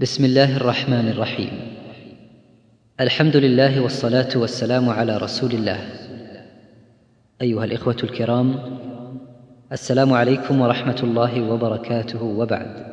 بسم الله الرحمن الرحيم. الحمد لله والصلاة والسلام على رسول الله. أيها الإخوة الكرام، السلام عليكم ورحمة الله وبركاته، وبعد.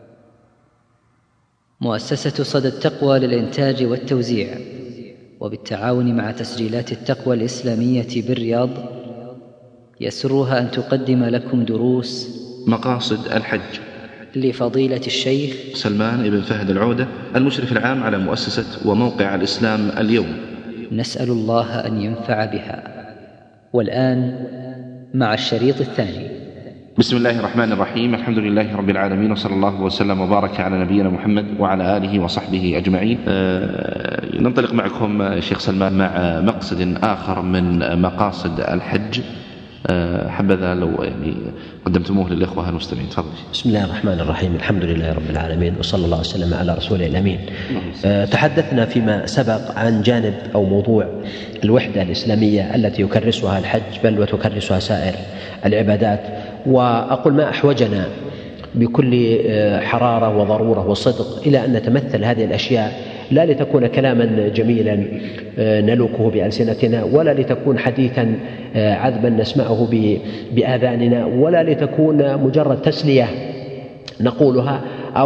مؤسسة صدى التقوى للإنتاج والتوزيع وبالتعاون مع تسجيلات التقوى الإسلامية بالرياض يسرها أن تقدم لكم دروس مقاصد الحج لفضيلة الشيخ سلمان بن فهد العودة، المشرف العام على مؤسسة وموقع الإسلام اليوم. نسأل الله أن ينفع بها. والآن مع الشريط الثاني. بسم الله الرحمن الرحيم. الحمد لله رب العالمين، وصلى الله وسلم وبارك على نبينا محمد وعلى آله وصحبه أجمعين. ننطلق معكم شيخ سلمان مع مقصد آخر من مقاصد الحج، حبذا لو قدمتموه للإخوة المستمعين. تفضل. بسم الله الرحمن الرحيم. الحمد لله رب العالمين، وصلى الله وسلم على رسوله الأمين. تحدثنا فيما سبق عن جانب أو موضوع الوحدة الإسلامية التي يكرسها الحج بل وتكرسها سائر العبادات، وأقول ما أحوجنا بكل حرارة وضرورة وصدق إلى أن نتمثل هذه الأشياء، لا لتكون كلاما جميلا نلوكه بألسنتنا، ولا لتكون حديثا عذبا نسمعه بآذاننا، ولا لتكون مجرد تسلية نقولها،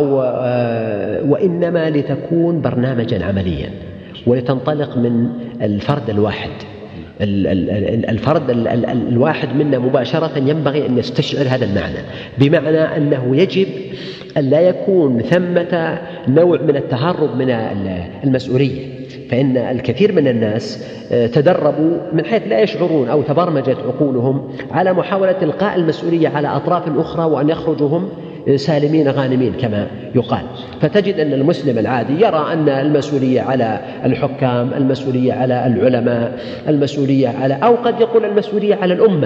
وإنما لتكون برنامجا عمليا، ولتنطلق من الفرد الواحد. الفرد الواحد منا مباشرة ينبغي أن يستشعر هذا المعنى، بمعنى أنه يجب أن لا يكون ثمة نوع من التهرب من المسؤولية، فإن الكثير من الناس تدربوا من حيث لا يشعرون أو تبرمجت عقولهم على محاولة إلقاء المسؤولية على أطراف أخرى، وأن يخرجوا هم سالمين غانمين كما يقال. فتجد أن المسلم العادي يرى أن المسؤولية على الحكام، المسؤولية على العلماء، المسؤولية على، أو قد يقول المسؤولية على الأمة.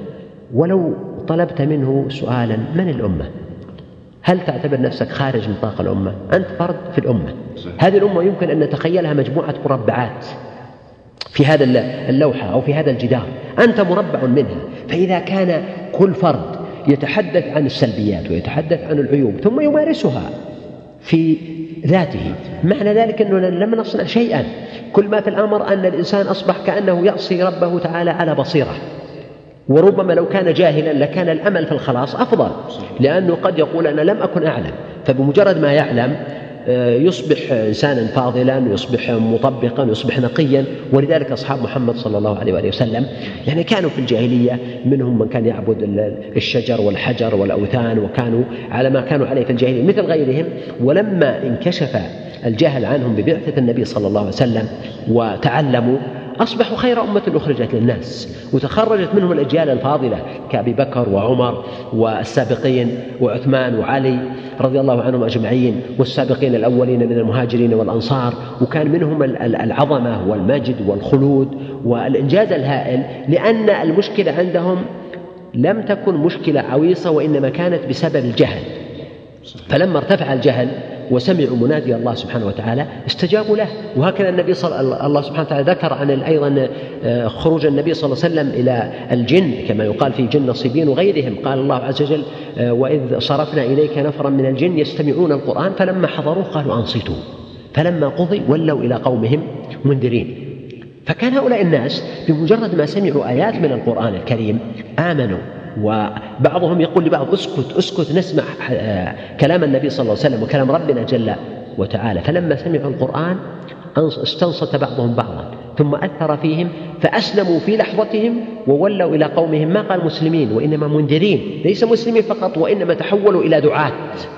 ولو طلبت منه سؤالا: من الأمة؟ هل تعتبر نفسك خارج نطاق الأمة؟ أنت فرد في الأمة. هذه الأمة يمكن أن نتخيلها مجموعة مربعات في هذا اللوحة أو في هذا الجدار، أنت مربع منها. فإذا كان كل فرد يتحدث عن السلبيات ويتحدث عن العيوب ثم يمارسها في ذاته، معنى ذلك أنه لم نصنع شيئا. كل ما في الأمر أن الإنسان أصبح كأنه يعصي ربه تعالى على بصيرة، وربما لو كان جاهلا لكان الأمل في الخلاص أفضل، لأنه قد يقول أنا لم أكن أعلم، فبمجرد ما يعلم يصبح إنسانا فاضلا، يصبح مطبقا، يصبح نقيا. ولذلك أصحاب محمد صلى الله عليه وآله وسلم يعني كانوا في الجاهلية منهم من كان يعبد الشجر والحجر والأوثان، وكانوا على ما كانوا عليه في الجاهلية مثل غيرهم. ولما انكشف الجهل عنهم ببعثة النبي صلى الله عليه وسلم وتعلموا، أصبحوا خير أمة أخرجت للناس، وتخرجت منهم الأجيال الفاضلة كأبي بكر وعمر والسابقين وعثمان وعلي رضي الله عنهم أجمعين، والسابقين الأولين من المهاجرين والأنصار. وكان منهم العظمة والمجد والخلود والإنجاز الهائل، لأن المشكلة عندهم لم تكن مشكلة عويصة، وإنما كانت بسبب الجهل. فلما ارتفع الجهل وسمعوا منادي الله سبحانه وتعالى استجابوا له. وهكذا النبي الله سبحانه وتعالى ذكر عن أيضا خروج النبي صلى الله عليه وسلم إلى الجن، كما يقال في جن نصيبين وغيرهم. قال الله عز وجل: وإذ صرفنا إليك نفرا من الجن يستمعون القرآن فلما حضروه قالوا أنصتوا فلما قضي ولوا إلى قومهم منذرين. فكان هؤلاء الناس بمجرد ما سمعوا آيات من القرآن الكريم آمنوا، وبعضهم يقول لبعض: اسكت نسمع كلام النبي صلى الله عليه وسلم وكلام ربنا جل وتعالى. فلما سمعوا القرآن استنصت بعضهم بعضا، ثم أثر فيهم فأسلموا في لحظتهم وولوا إلى قومهم، ما قال مسلمين وإنما منذرين، ليس مسلمين فقط، وإنما تحولوا إلى دعاة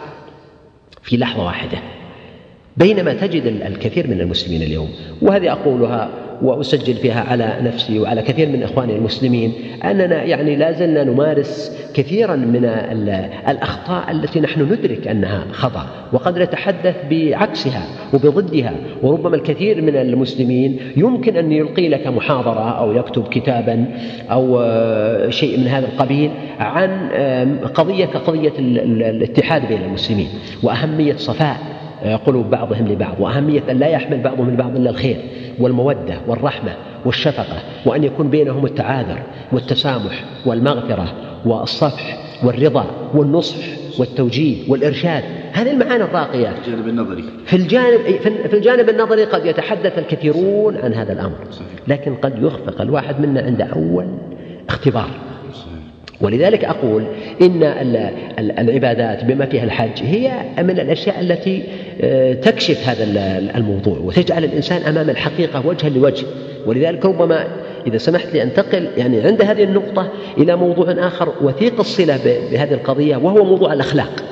في لحظة واحدة. بينما تجد الكثير من المسلمين اليوم، وهذه أقولها وأسجل فيها على نفسي وعلى كثير من إخواني المسلمين، أننا يعني لا زلنا نمارس كثيرا من الأخطاء التي نحن ندرك أنها خطأ، وقد نتحدث بعكسها وبضدها. وربما الكثير من المسلمين يمكن أن يلقي لك محاضرة أو يكتب كتابا أو شيء من هذا القبيل عن قضية كقضية الاتحاد بين المسلمين، وأهمية صفاء قلوب بعضهم لبعض، وأهمية أن لا يحمل بعضهم البعض إلا الخير والمودة والرحمة والشفقة، وأن يكون بينهم التعاذر والتسامح والمغفرة والصفح والرضا والنصح والتوجيه والإرشاد. هذه المعاني الراقية. الجانب النظري في الجانب النظري قد يتحدث الكثيرون عن هذا الأمر، لكن قد يخفق الواحد منا عند أول اختبار. ولذلك أقول إن العبادات بما فيها الحج هي من الأشياء التي تكشف هذا الموضوع وتجعل الإنسان أمام الحقيقة وجها لوجه. ولذلك ربما إذا سمحت لي أنتقل عند هذه النقطة إلى موضوع آخر وثيق الصلة بهذه القضية، وهو موضوع الأخلاق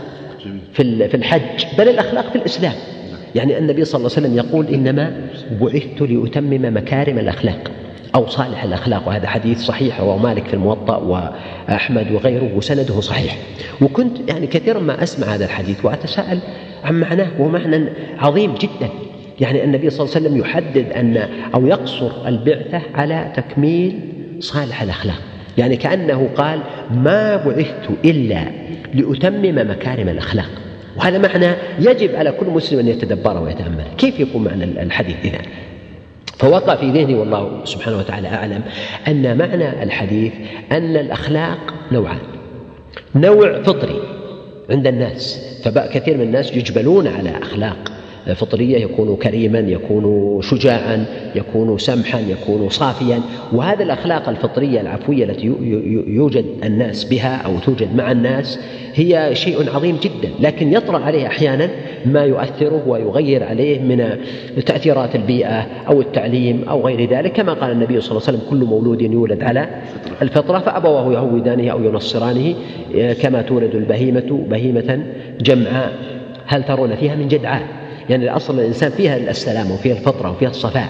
في الحج، بل الأخلاق في الإسلام. النبي صلى الله عليه وسلم يقول إنما بعثت لأتمم مكارم الأخلاق أو صالح الأخلاق، وهذا حديث صحيح رواه مالك في الموطأ وأحمد وغيره وسنده صحيح. وكنت كثيرا ما أسمع هذا الحديث وأتساءل عن معناه، ومعنى عظيم جدا. النبي صلى الله عليه وسلم يحدد أو يقصر البعثة على تكميل صالح الأخلاق، كأنه قال ما بعثت إلا لأتمم مكارم الأخلاق. وهذا معنى يجب على كل مسلم أن يتدبره ويتأمله. كيف يكون معنى الحديث إذن؟ فوقع في ذهني والله سبحانه وتعالى أعلم أن معنى الحديث أن الأخلاق نوعان: نوع فطري عند الناس، فكثير من الناس يجبلون على أخلاق فطرية، يكون كريما، يكون شجاعا، يكون سمحا، يكون صافيا. وهذه الأخلاق الفطرية العفوية التي يوجد الناس بها أو توجد مع الناس هي شيء عظيم جدا، لكن يطرأ عليه أحيانا ما يؤثره ويغير عليه من تأثيرات البيئة أو التعليم أو غير ذلك، كما قال النبي صلى الله عليه وسلم: كل مولود يولد على الفطرة فأبواه يهودانه أو ينصرانه كما تولد البهيمة بهيمة جمعاء هل ترون فيها من جدعاء. أصل الإنسان فيها السلام وفيها الفطرة وفيها الصفاء،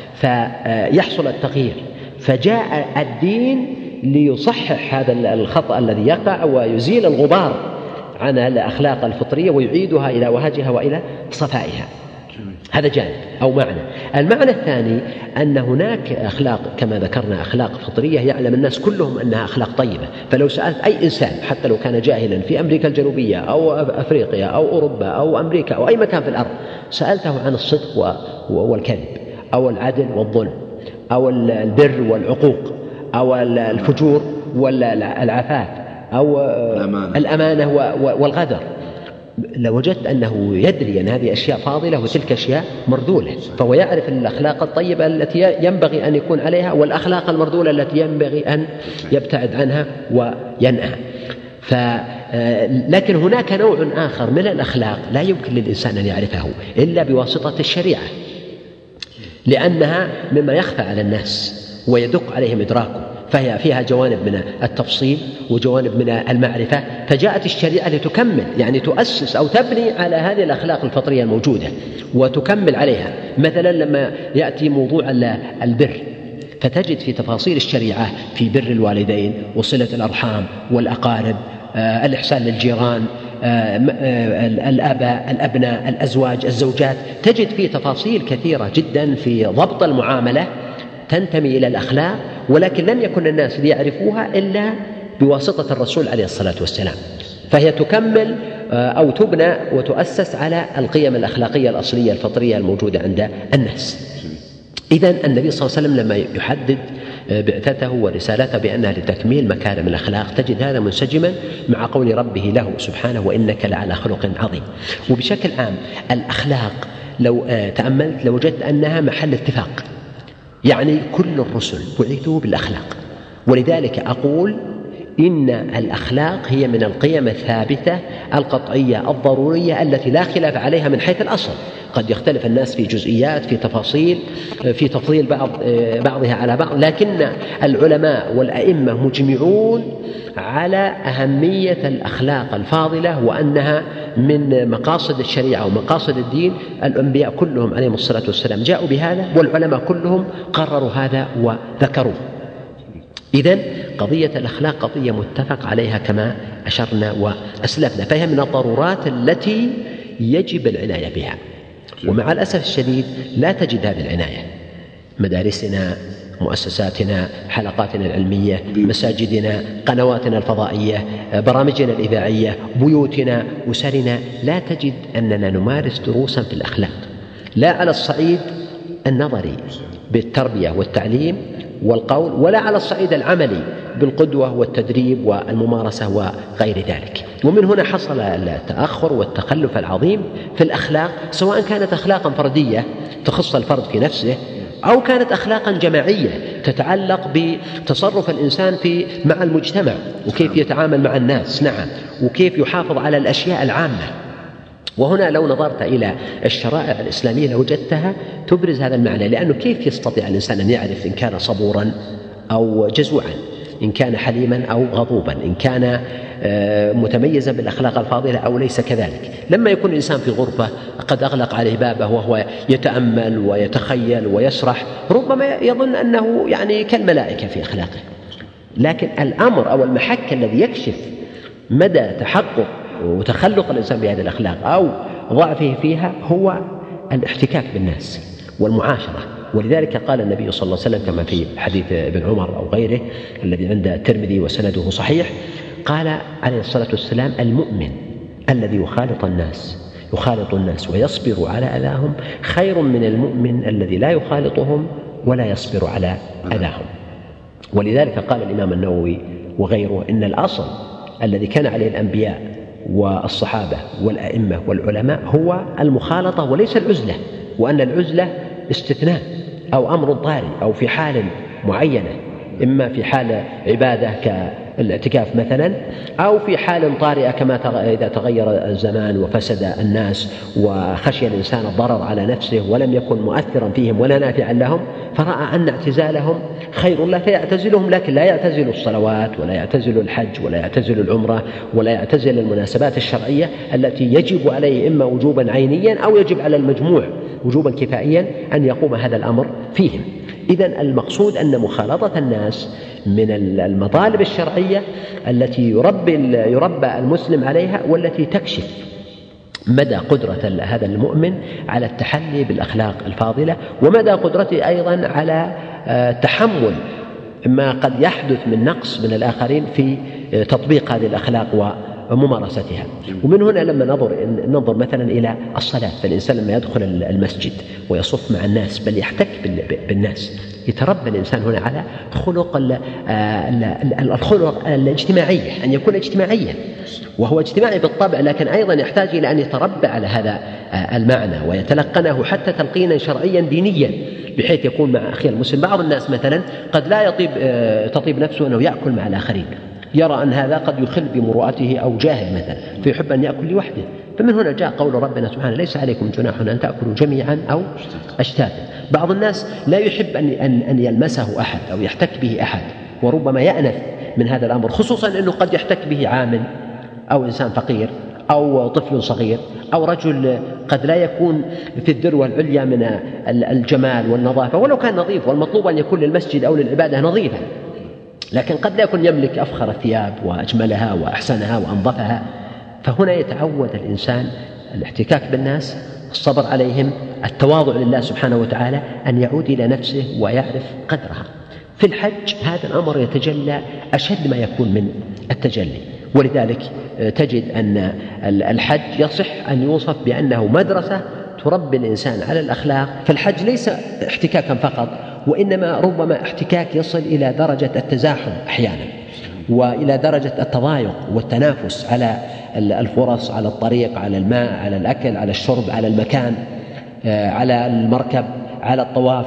فيحصل التغيير. فجاء الدين ليصحح هذا الخطأ الذي يقع ويزيل الغبار عن الأخلاق الفطرية ويعيدها إلى وهجها وإلى صفائها. هذا جانب أو معنى. المعنى الثاني أن هناك أخلاق كما ذكرنا أخلاق فطرية يعلم الناس كلهم أنها أخلاق طيبة. فلو سألت أي إنسان حتى لو كان جاهلا في أمريكا الجنوبية أو أفريقيا أو أوروبا أو أمريكا أو أي مكان في الأرض، سألته عن الصدق والكذب أو العدل والظلم أو البر والعقوق أو الفجور والعفاف أو الأمانة والغدر، لوجدت أنه يدري أن هذه أشياء فاضلة وتلك أشياء مرذولة. فهو يعرف الأخلاق الطيبة التي ينبغي أن يكون عليها والأخلاق المرذولة التي ينبغي أن يبتعد عنها وينأى. لكن هناك نوع آخر من الأخلاق لا يمكن للإنسان أن يعرفه إلا بواسطة الشريعة، لأنها مما يخفى على الناس ويدق عليهم إدراكه، فهي فيها جوانب من التفصيل وجوانب من المعرفة. فجاءت الشريعة لتكمل تؤسس أو تبني على هذه الأخلاق الفطرية الموجودة وتكمل عليها. مثلا لما يأتي موضوع البر، فتجد في تفاصيل الشريعة في بر الوالدين وصلة الأرحام والأقارب، الإحسان للجيران، الآباء، الأبناء، الأزواج، الزوجات، تجد فيه تفاصيل كثيرة جدا في ضبط المعاملة تنتمي إلى الأخلاق، ولكن لم يكن الناس ليعرفوها إلا بواسطة الرسول عليه الصلاة والسلام. فهي تكمل أو تبنى وتؤسس على القيم الأخلاقية الأصلية الفطرية الموجودة عند الناس. إذن النبي صلى الله عليه وسلم لما يحدد بعثته ورسالته بأنها لتكميل مكارم الأخلاق، تجد هذا منسجما مع قول ربه له سبحانه: وإنك لعلى خلق عظيم. وبشكل عام الأخلاق لو تأملت لوجدت أنها محل اتفاق، كل الرسل بعثوا بالأخلاق. ولذلك أقول إن الأخلاق هي من القيم الثابتة القطعية الضرورية التي لا خلاف عليها من حيث الأصل. قد يختلف الناس في جزئيات، في تفاصيل، في تفضيل بعضها على بعض، لكن العلماء والأئمة مجمعون على أهمية الأخلاق الفاضلة وأنها من مقاصد الشريعة ومقاصد الدين. الأنبياء كلهم عليهم الصلاة والسلام جاءوا بهذا، والعلماء كلهم قرروا هذا وذكروه. إذن قضية الأخلاق قضية متفق عليها كما أشرنا وأسلفنا، فهي من الضرورات التي يجب العناية بها. ومع الأسف الشديد لا تجد هذه العناية. مدارسنا، مؤسساتنا، حلقاتنا العلمية، مساجدنا، قنواتنا الفضائية، برامجنا الإذاعية، بيوتنا، أسرنا، لا تجد أننا نمارس دروسا في الأخلاق، لا على الصعيد النظري بالتربية والتعليم، والقول، ولا على الصعيد العملي بالقدوة والتدريب والممارسة وغير ذلك. ومن هنا حصل التأخر والتخلف العظيم في الأخلاق، سواء كانت أخلاقا فردية تخص الفرد في نفسه، أو كانت أخلاقا جماعية تتعلق بتصرف الإنسان مع المجتمع، وكيف يتعامل مع الناس، نعم، وكيف يحافظ على الأشياء العامة. وهنا لو نظرت إلى الشرائع الإسلامية لوجدتها تبرز هذا المعنى، لأنه كيف يستطيع الإنسان أن يعرف إن كان صبورا أو جزوعا، إن كان حليما أو غضوبا، إن كان متميزا بالأخلاق الفاضلة أو ليس كذلك. لما يكون الإنسان في غرفة قد أغلق عليه بابه وهو يتأمل ويتخيل ويسرح، ربما يظن أنه يعني كالملائكة في أخلاقه. لكن الأمر أو المحك الذي يكشف مدى تحقق وتخلق الإنسان بهذه الأخلاق أو ضعفه فيها هو الاحتكاك بالناس والمعاشرة. ولذلك قال النبي صلى الله عليه وسلم كما في حديث ابن عمر أو غيره الذي عند الترمذي وسنده صحيح، قال عليه الصلاة والسلام: المؤمن الذي يخالط الناس ويصبر على أذاهم خير من المؤمن الذي لا يخالطهم ولا يصبر على أذاهم. ولذلك قال الإمام النووي وغيره إن الأصل الذي كان عليه الأنبياء والصحابة والأئمة والعلماء هو المخالطة وليس العزلة، وأن العزلة استثناء أو أمر طارئ أو في حال معينة، إما في حال عبادة كالاعتكاف مثلا، أو في حال طارئة كما إذا تغير الزمان وفسد الناس وخشي الإنسان الضرر على نفسه ولم يكن مؤثرا فيهم ولا نافعا لهم، فرأى أن اعتزالهم خير له فيعتزلهم، لكن لا يعتزل الصلوات ولا يعتزل الحج ولا يعتزل العمرة ولا يعتزل المناسبات الشرعية التي يجب عليه إما وجوبا عينيا أو يجب على المجموع وجوبا كفائيا أن يقوم هذا الأمر فيهم. إذن المقصود أن مخالطة الناس من المطالب الشرعية التي يربى المسلم عليها، والتي تكشف مدى قدرة هذا المؤمن على التحلي بالأخلاق الفاضلة، ومدى قدرته أيضا على تحمل ما قد يحدث من نقص من الآخرين في تطبيق هذه الأخلاق وممارستها. ومن هنا لما ننظر مثلا إلى الصلاة، فالإنسان لما يدخل المسجد ويصف مع الناس بل يحتك بالناس، يتربى الإنسان هنا على الخلق الاجتماعية، أن يكون اجتماعيا، وهو اجتماعي بالطبع، لكن أيضا يحتاج إلى أن يتربى على هذا المعنى ويتلقنه حتى تلقينا شرعيا دينيا، بحيث يكون مع أخيه المسلم. بعض الناس مثلا قد لا تطيب نفسه أنه يأكل مع الآخرين، يرى أن هذا قد يخل بمروءته أو جاهل مثلا، فيحب أن يأكل لوحده. فمن هنا جاء قول ربنا سبحانه: ليس عليكم جناح أن تأكلوا جميعا أو أشتاتا. بعض الناس لا يحب أن يلمسه أحد أو يحتك به أحد، وربما يأنف من هذا الأمر، خصوصا أنه قد يحتك به عامل أو إنسان فقير أو طفل صغير أو رجل قد لا يكون في الذروة العليا من الجمال والنظافة، ولو كان نظيف، والمطلوب أن يكون للمسجد أو للعبادة نظيفا، لكن قد لا يكون يملك أفخر الثياب وأجملها وأحسنها وأنظفها. فهنا يتعود الإنسان الاحتكاك بالناس، الصبر عليهم، التواضع لله سبحانه وتعالى، أن يعود إلى نفسه ويعرف قدرها. في الحج هذا الأمر يتجلى أشد ما يكون من التجلي، ولذلك تجد أن الحج يصح أن يوصف بأنه مدرسة تربي الإنسان على الأخلاق. فالحج ليس احتكاكا فقط، وإنما ربما احتكاك يصل إلى درجة التزاحم أحيانا، وإلى درجة التضايق والتنافس على الفرص، على الطريق، على الماء، على الأكل، على الشرب، على المكان، على المركب، على الطواف.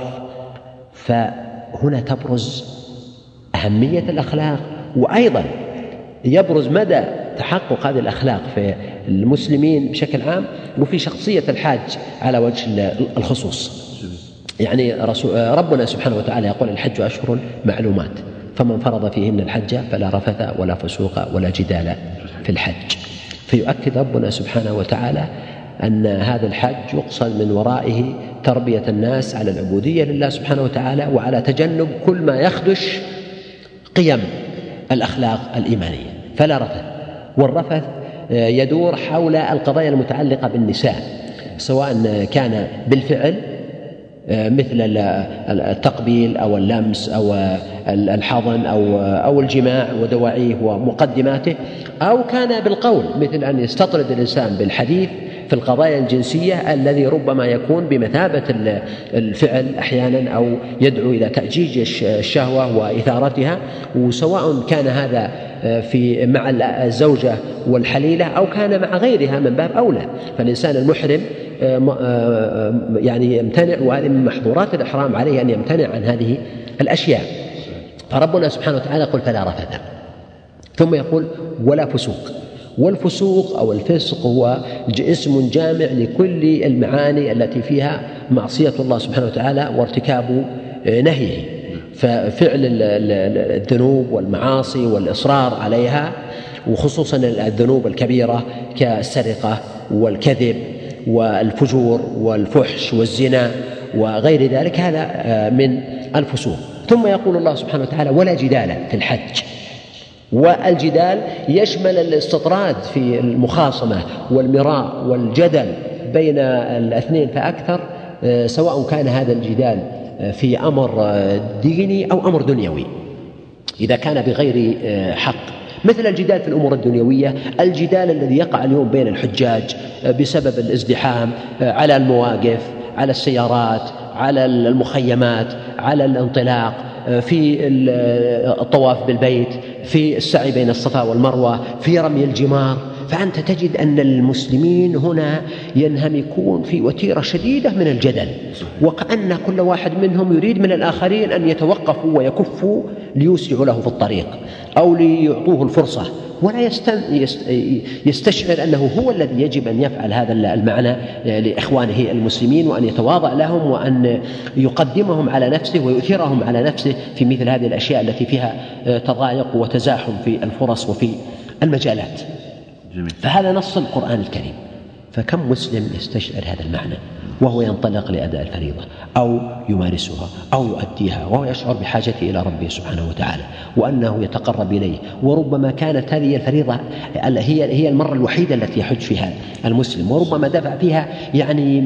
فهنا تبرز أهمية الأخلاق، وأيضا يبرز مدى تحقق هذه الأخلاق في المسلمين بشكل عام وفي شخصية الحاج على وجه الخصوص. يعني ربنا سبحانه وتعالى يقول: الحج أشهر معلومات، فمن فرض فيهن الحج فلا رفث ولا فسوق ولا جدال في الحج. فيؤكد ربنا سبحانه وتعالى أن هذا الحج يقصد من ورائه تربية الناس على العبودية لله سبحانه وتعالى، وعلى تجنب كل ما يخدش قيم الأخلاق الإيمانية. فلا رفث، والرفث يدور حول القضايا المتعلقة بالنساء، سواء كان بالفعل مثل التقبيل أو اللمس أو الحضن أو الجماع ودواعيه ومقدماته، أو كان بالقول مثل أن يستطرد الإنسان بالحديث في القضايا الجنسية الذي ربما يكون بمثابة الفعل أحيانا أو يدعو إلى تأجيج الشهوة وإثارتها، وسواء كان هذا مع الزوجة والحليلة أو كان مع غيرها من باب أولى. فالإنسان المحرم يعني يمتنع، وهذه من محظورات الإحرام عليه أن يمتنع عن هذه الأشياء. فربنا سبحانه وتعالى يقول فلا رفث، ثم يقول ولا فسوق. والفسوق أو الفسق هو اسم جامع لكل المعاني التي فيها معصية الله سبحانه وتعالى وارتكاب نهيه، ففعل الذنوب والمعاصي والإصرار عليها، وخصوصا الذنوب الكبيرة كالسرقة والكذب والفجور والفحش والزنا وغير ذلك، هذا من الفسوق. ثم يقول الله سبحانه وتعالى ولا جدال في الحج. والجدال يشمل الاستطراد في المخاصمة والمراء والجدل بين الاثنين فأكثر، سواء كان هذا الجدال في أمر ديني أو أمر دنيوي، إذا كان بغير حق، مثل الجدال في الأمور الدنيوية، الجدال الذي يقع اليوم بين الحجاج بسبب الازدحام على المواقف، على السيارات، على المخيمات، على الانطلاق، في الطواف بالبيت، في السعي بين الصفا والمروة، في رمي الجمار. فأنت تجد أن المسلمين هنا ينهمكون في وتيرة شديدة من الجدل، وكأن كل واحد منهم يريد من الآخرين أن يتوقفوا ويكفوا ليوسعوا له في الطريق أو ليعطوه الفرصة، ولا يستشعر أنه هو الذي يجب أن يفعل هذا المعنى لإخوانه المسلمين، وأن يتواضع لهم وأن يقدمهم على نفسه ويؤثرهم على نفسه في مثل هذه الأشياء التي فيها تضايق وتزاحم في الفرص وفي المجالات. فهذا نص القرآن الكريم. فكم مسلم يستشعر هذا المعنى وهو ينطلق لأداء الفريضة أو يمارسها أو يؤديها وهو يشعر بحاجته إلى ربه سبحانه وتعالى وأنه يتقرب إليه، وربما كانت هذه الفريضة هي المرة الوحيدة التي يحج فيها المسلم، وربما دفع فيها يعني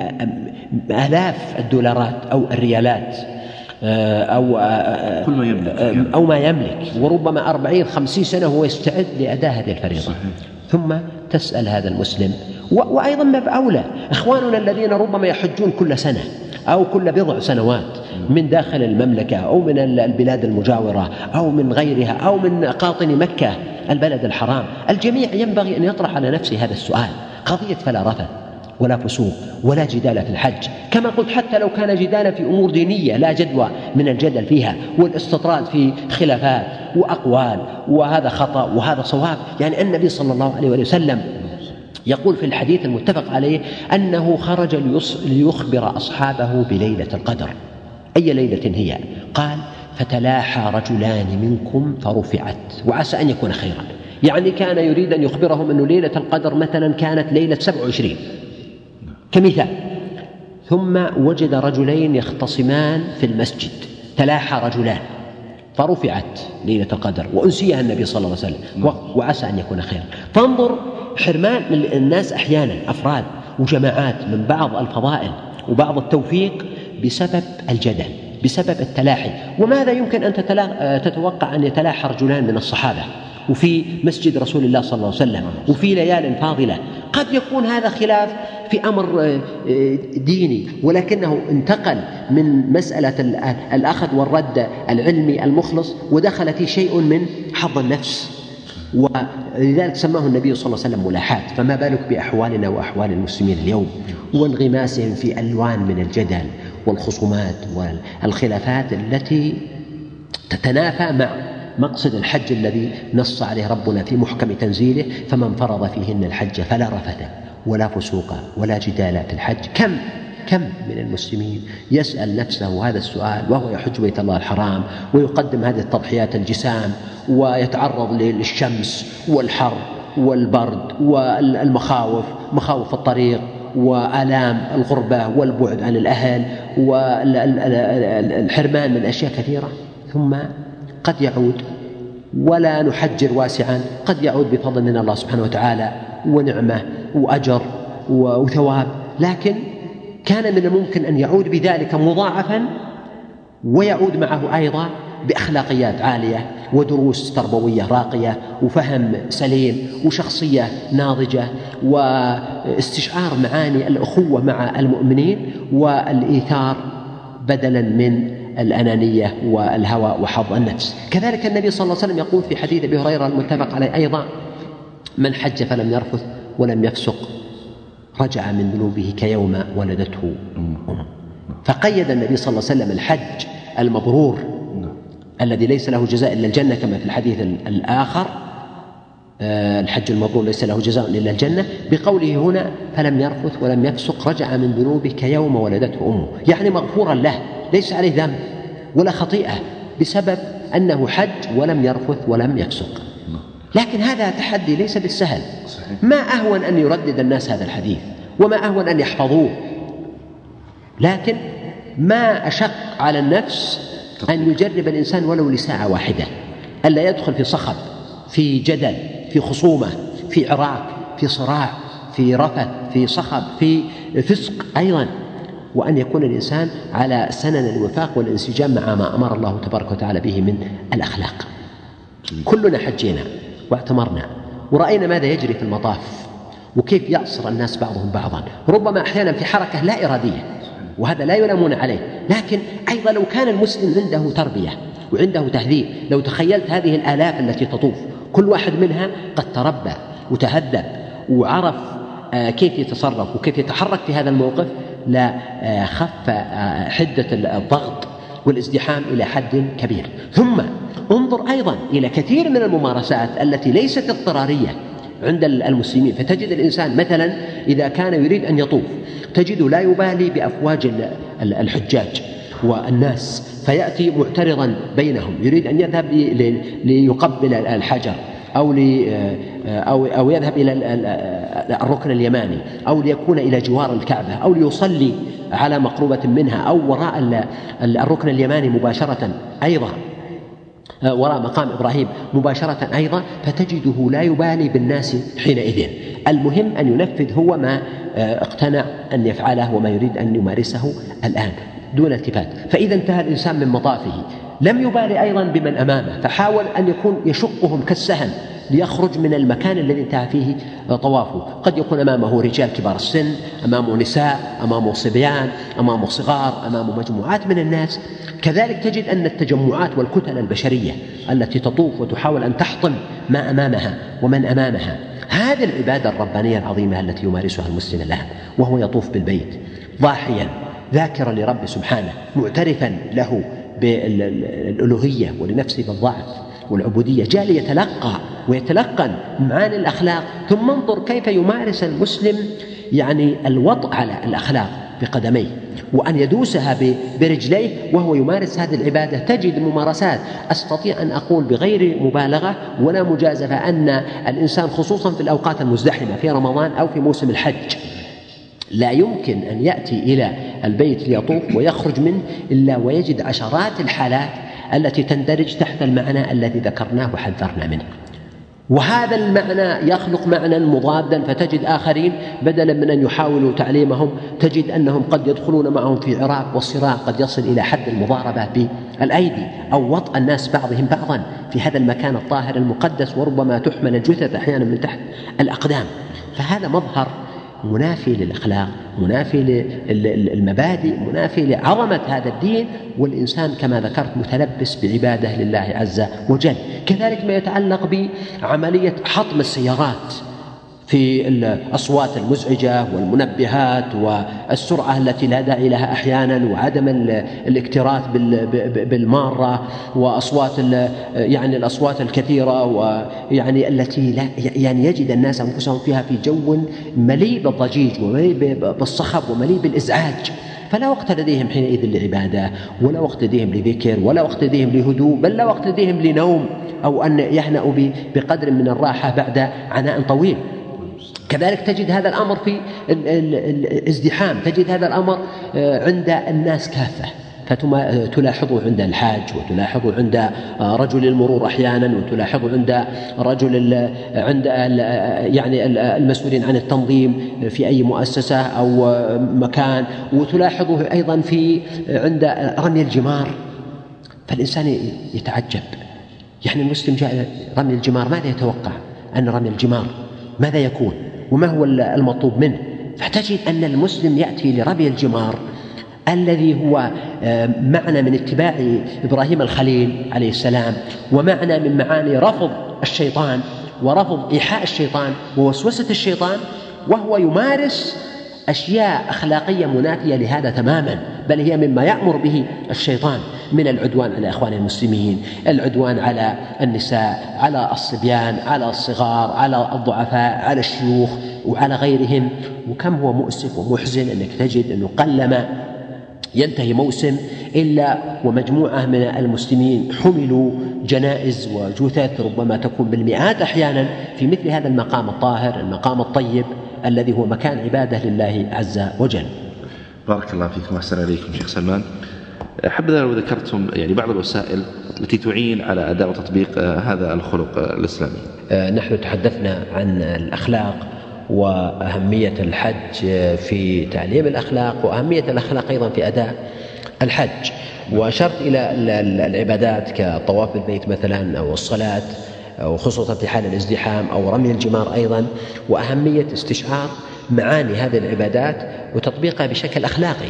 آلاف الدولارات أو الريالات أو ما يملك، وربما 40-50 سنة هو يستعد لأداء هذه الفريضة. صحيح. ثم تسأل هذا المسلم، وأيضا ما بأولى إخواننا الذين ربما يحجون كل سنة أو كل بضع سنوات من داخل المملكة أو من البلاد المجاورة أو من غيرها أو من قاطن مكة البلد الحرام، الجميع ينبغي أن يطرح على نفسه هذا السؤال، قضية فلا رفث ولا فسوق ولا جدال في الحج. كما قلت حتى لو كان جدالا في أمور دينية لا جدوى من الجدل فيها والاستطراد في خلافات وأقوال وهذا خطأ وهذا صواب. يعني النبي صلى الله عليه وسلم يقول في الحديث المتفق عليه أنه خرج ليخبر أصحابه بليلة القدر. أي ليلة هي؟ قال فتلاحى رجلان منكم فرفعت وعسى أن يكون خيرا. يعني كان يريد أن يخبرهم أن ليلة القدر مثلا كانت ليلة 27 كمثال. ثم وجد رجلين يختصمان في المسجد، تلاحى رجلان فرفعت ليلة القدر وأنسيها النبي صلى الله عليه وسلم وعسى أن يكون خيرا. فانظر حرمان الناس أحيانا أفراد وجماعات من بعض الفضائل وبعض التوفيق بسبب الجدل، بسبب التلاحي. وماذا يمكن أن تتوقع أن يتلاحى رجلان من الصحابة وفي مسجد رسول الله صلى الله عليه وسلم وفي ليال فاضلة؟ قد يكون هذا خلاف في أمر ديني، ولكنه انتقل من مسألة الأخذ والرد العلمي المخلص ودخل في شيء من حظ النفس، ولذلك سماه النبي صلى الله عليه وسلم ملاحات. فما بالك بأحوالنا وأحوال المسلمين اليوم وانغماسهم في ألوان من الجدل والخصومات والخلافات التي تتنافى مع مقصد الحج الذي نص عليه ربنا في محكم تنزيله: فمن فرض فيهن الحج فلا رفث ولا فسوق ولا جدال في الحج. كم من المسلمين يسأل نفسه هذا السؤال وهو يحج بيت الله الحرام ويقدم هذه التضحيات الجسام ويتعرض للشمس والحر والبرد والمخاوف، مخاوف الطريق وآلام الغربة والبعد عن الأهل والحرمان من أشياء كثيرة، ثم قد يعود ولا نحجر واسعا، قد يعود بفضل من الله سبحانه وتعالى ونعمة وأجر وثواب، لكن كان من الممكن أن يعود بذلك مضاعفا ويعود معه أيضا بأخلاقيات عالية ودروس تربوية راقية وفهم سليم وشخصية ناضجة واستشعار معاني الأخوة مع المؤمنين والإيثار بدلا من الأنانية والهوى وحظ النفس. كذلك النبي صلى الله عليه وسلم يقول في حديث أبي هريرة المتفق عليه أيضا: من حج فلم يرفث ولم يفسق رجع من ذنوبه كيوم ولدته أمه. فقيد النبي صلى الله عليه وسلم الحج المبرور الذي ليس له جزاء إلا الجنة كما في الحديث الآخر: الحج المبرور ليس له جزاء إلا الجنة، بقوله هنا: فلم يرفث ولم يفسق رجع من ذنوبه كيوم ولدته أمه، يعني مغفورا له، ليس عليه ذنب ولا خطيئة بسبب أنه حج ولم يرفث ولم يفسق. لكن هذا تحدي ليس بالسهل. ما أهون أن يردد الناس هذا الحديث، وما أهون أن يحفظوه، لكن ما أشق على النفس أن يجرب الإنسان ولو لساعة واحدة، ألا يدخل في صخب، في جدل، في خصومة، في عراك، في صراع، في رفث، في صخب، في فسق أيضا، وأن يكون الإنسان على سنن الوفاق والانسجام مع ما أمر الله تبارك وتعالى به من الأخلاق. كلنا حجينا واعتمرنا ورأينا ماذا يجري في المطاف وكيف يعصر الناس بعضهم بعضا، ربما أحيانا في حركة لا إرادية، وهذا لا يلامون عليه. لكن أيضا لو كان المسلم عنده تربية وعنده تهذيب، لو تخيلت هذه الآلاف التي تطوف كل واحد منها قد تربى وتهذب وعرف كيف يتصرف وكيف يتحرك في هذا الموقف، لا خف حدة الضغط والازدحام إلى حد كبير. ثم انظر أيضا إلى كثير من الممارسات التي ليست اضطرارية عند المسلمين، فتجد الإنسان مثلا إذا كان يريد أن يطوف تجد لا يبالي بأفواج الحجاج والناس، فيأتي معترضا بينهم، يريد أن يذهب ليقبل الحجر أو يذهب إلى الركن اليماني، أو ليكون إلى جوار الكعبة، أو ليصلي على مقربة منها، أو وراء الركن اليماني مباشرة أيضا، وراء مقام إبراهيم مباشرة أيضا، فتجده لا يبالي بالناس حينئذ. المهم أن ينفذ هو ما اقتنع أن يفعله وما يريد أن يمارسه الآن دون التفات. فإذا انتهى الإنسان من مطافه لم يبالي أيضا بمن أمامه، فحاول أن يكون يشقهم كالسهم ليخرج من المكان الذي انتهى فيه طوافه. قد يكون أمامه رجال كبار السن، أمامه نساء، أمامه صبيان، أمامه صغار، أمامه مجموعات من الناس. كذلك تجد أن التجمعات والكتل البشرية التي تطوف وتحاول أن تحطم ما أمامها ومن أمامها، هذه العبادة الربانية العظيمة التي يمارسها المسلم الآن وهو يطوف بالبيت ضاحيا ذاكرا لرب سبحانه، معترفا له بالألوهية ولنفسه بالضعف والعبودية، جاء ليتلقى ويتلقن معاني الأخلاق. ثم انظر كيف يمارس المسلم يعني الوطء على الأخلاق بقدميه وأن يدوسها برجليه وهو يمارس هذه العبادة. تجد ممارسات أستطيع أن أقول بغير مبالغة ولا مجازفة أن الإنسان خصوصا في الأوقات المزدحمة في رمضان أو في موسم الحج لا يمكن أن يأتي إلى البيت ليطوف ويخرج منه إلا ويجد عشرات الحالات التي تندرج تحت المعنى الذي ذكرناه وحذرنا منه. وهذا المعنى يخلق معنى مضادا، فتجد آخرين بدلا من أن يحاولوا تعليمهم تجد أنهم قد يدخلون معهم في عراك والصراع قد يصل إلى حد المضاربة بالأيدي أو وطأ الناس بعضهم بعضا في هذا المكان الطاهر المقدس، وربما تحمل الجثث أحيانا من تحت الأقدام. فهذا مظهر منافي للأخلاق، منافي للمبادئ، منافي لعظمة هذا الدين، والإنسان كما ذكرت متلبس بعبادة لله عز وجل. كذلك ما يتعلق بعملية حطم السيارات في الأصوات المزعجة والمنبهات والسرعة التي لا داعي لها أحيانا، وعدم الاكتراث بالمارة، وأصوات يعني الأصوات الكثيرة ويعني التي لا يعني يجد الناس أنفسهم فيها في جو مليء بالضجيج ومليء بالصخب ومليء بالإزعاج. فلا وقت لديهم حينئذ لعبادة، ولا وقت لديهم لذكر، ولا وقت لديهم لهدوء، بل لا وقت لديهم لنوم أو أن يهنأوا بقدر من الراحة بعد عناء طويل. كذلك تجد هذا الأمر في الازدحام، تجد هذا الأمر عند الناس كافة، فتلاحظه عند الحاج، وتلاحظه عند رجل المرور أحيانا، وتلاحظه عند رجل عند يعني المسؤولين عن التنظيم في أي مؤسسة أو مكان، وتلاحظه أيضا عند رمي الجمار. فالإنسان يتعجب، يعني المسلم جاء رمي الجمار ماذا يتوقع أن رمي الجمار ماذا يكون وما هو المطلوب منه؟ فتجد أن المسلم يأتي لرمي الجمار الذي هو معنى من اتباع إبراهيم الخليل عليه السلام، ومعنى من معاني رفض الشيطان ورفض إيحاء الشيطان ووسوسة الشيطان، وهو يمارس أشياء أخلاقية منافية لهذا تماما، بل هي مما يأمر به الشيطان من العدوان على إخوان المسلمين، العدوان على النساء، على الصبيان، على الصغار، على الضعفاء، على الشيوخ وعلى غيرهم. وكم هو مؤسف ومحزن أنك تجد أنه قلما ينتهي موسم إلا ومجموعة من المسلمين حملوا جنائز وجثث ربما تكون بالمئات أحيانا في مثل هذا المقام الطاهر، المقام الطيب الذي هو مكان عبادة لله عز وجل. بارك الله فيكم وأحسن إليكم شيخ سلمان. حبذا لو ذكرتم يعني بعض الوسائل التي تعين على أداء وتطبيق هذا الخلق الإسلامي. نحن تحدثنا عن الأخلاق وأهمية الحج في تعليم الأخلاق، وأهمية الأخلاق أيضا في أداء الحج، وأشرت إلى العبادات كطواف البيت مثلا أو الصلاة، أو خصوصا في حال الازدحام، أو رمي الجمار أيضا، وأهمية استشعار معاني هذه العبادات وتطبيقها بشكل أخلاقي.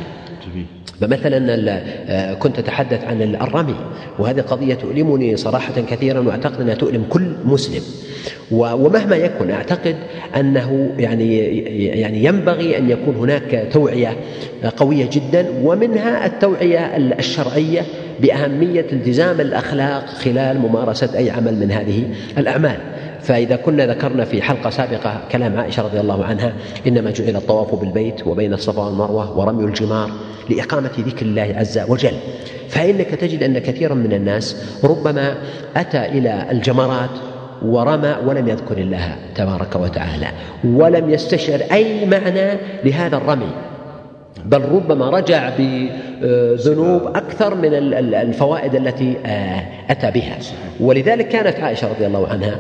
فمثلا كنت أتحدث عن الرمي، وهذه قضية تؤلمني صراحة كثيرا، وأعتقد أنها تؤلم كل مسلم، ومهما يكن أعتقد أنه يعني ينبغي أن يكون هناك توعية قوية جدا، ومنها التوعية الشرعية بأهمية التزام الأخلاق خلال ممارسة أي عمل من هذه الأعمال. فإذا كنا ذكرنا في حلقة سابقة كلام عائشة رضي الله عنها: إنما جعل الطواف بالبيت وبين الصفا والمروة ورمي الجمار لإقامة ذكر الله عز وجل، فإنك تجد أن كثيرا من الناس ربما أتى إلى الجمرات ورمى ولم يذكر الله تبارك وتعالى، ولم يستشعر أي معنى لهذا الرمي، بل ربما رجع بذنوب أكثر من الفوائد التي أتى بها. ولذلك كانت عائشة رضي الله عنها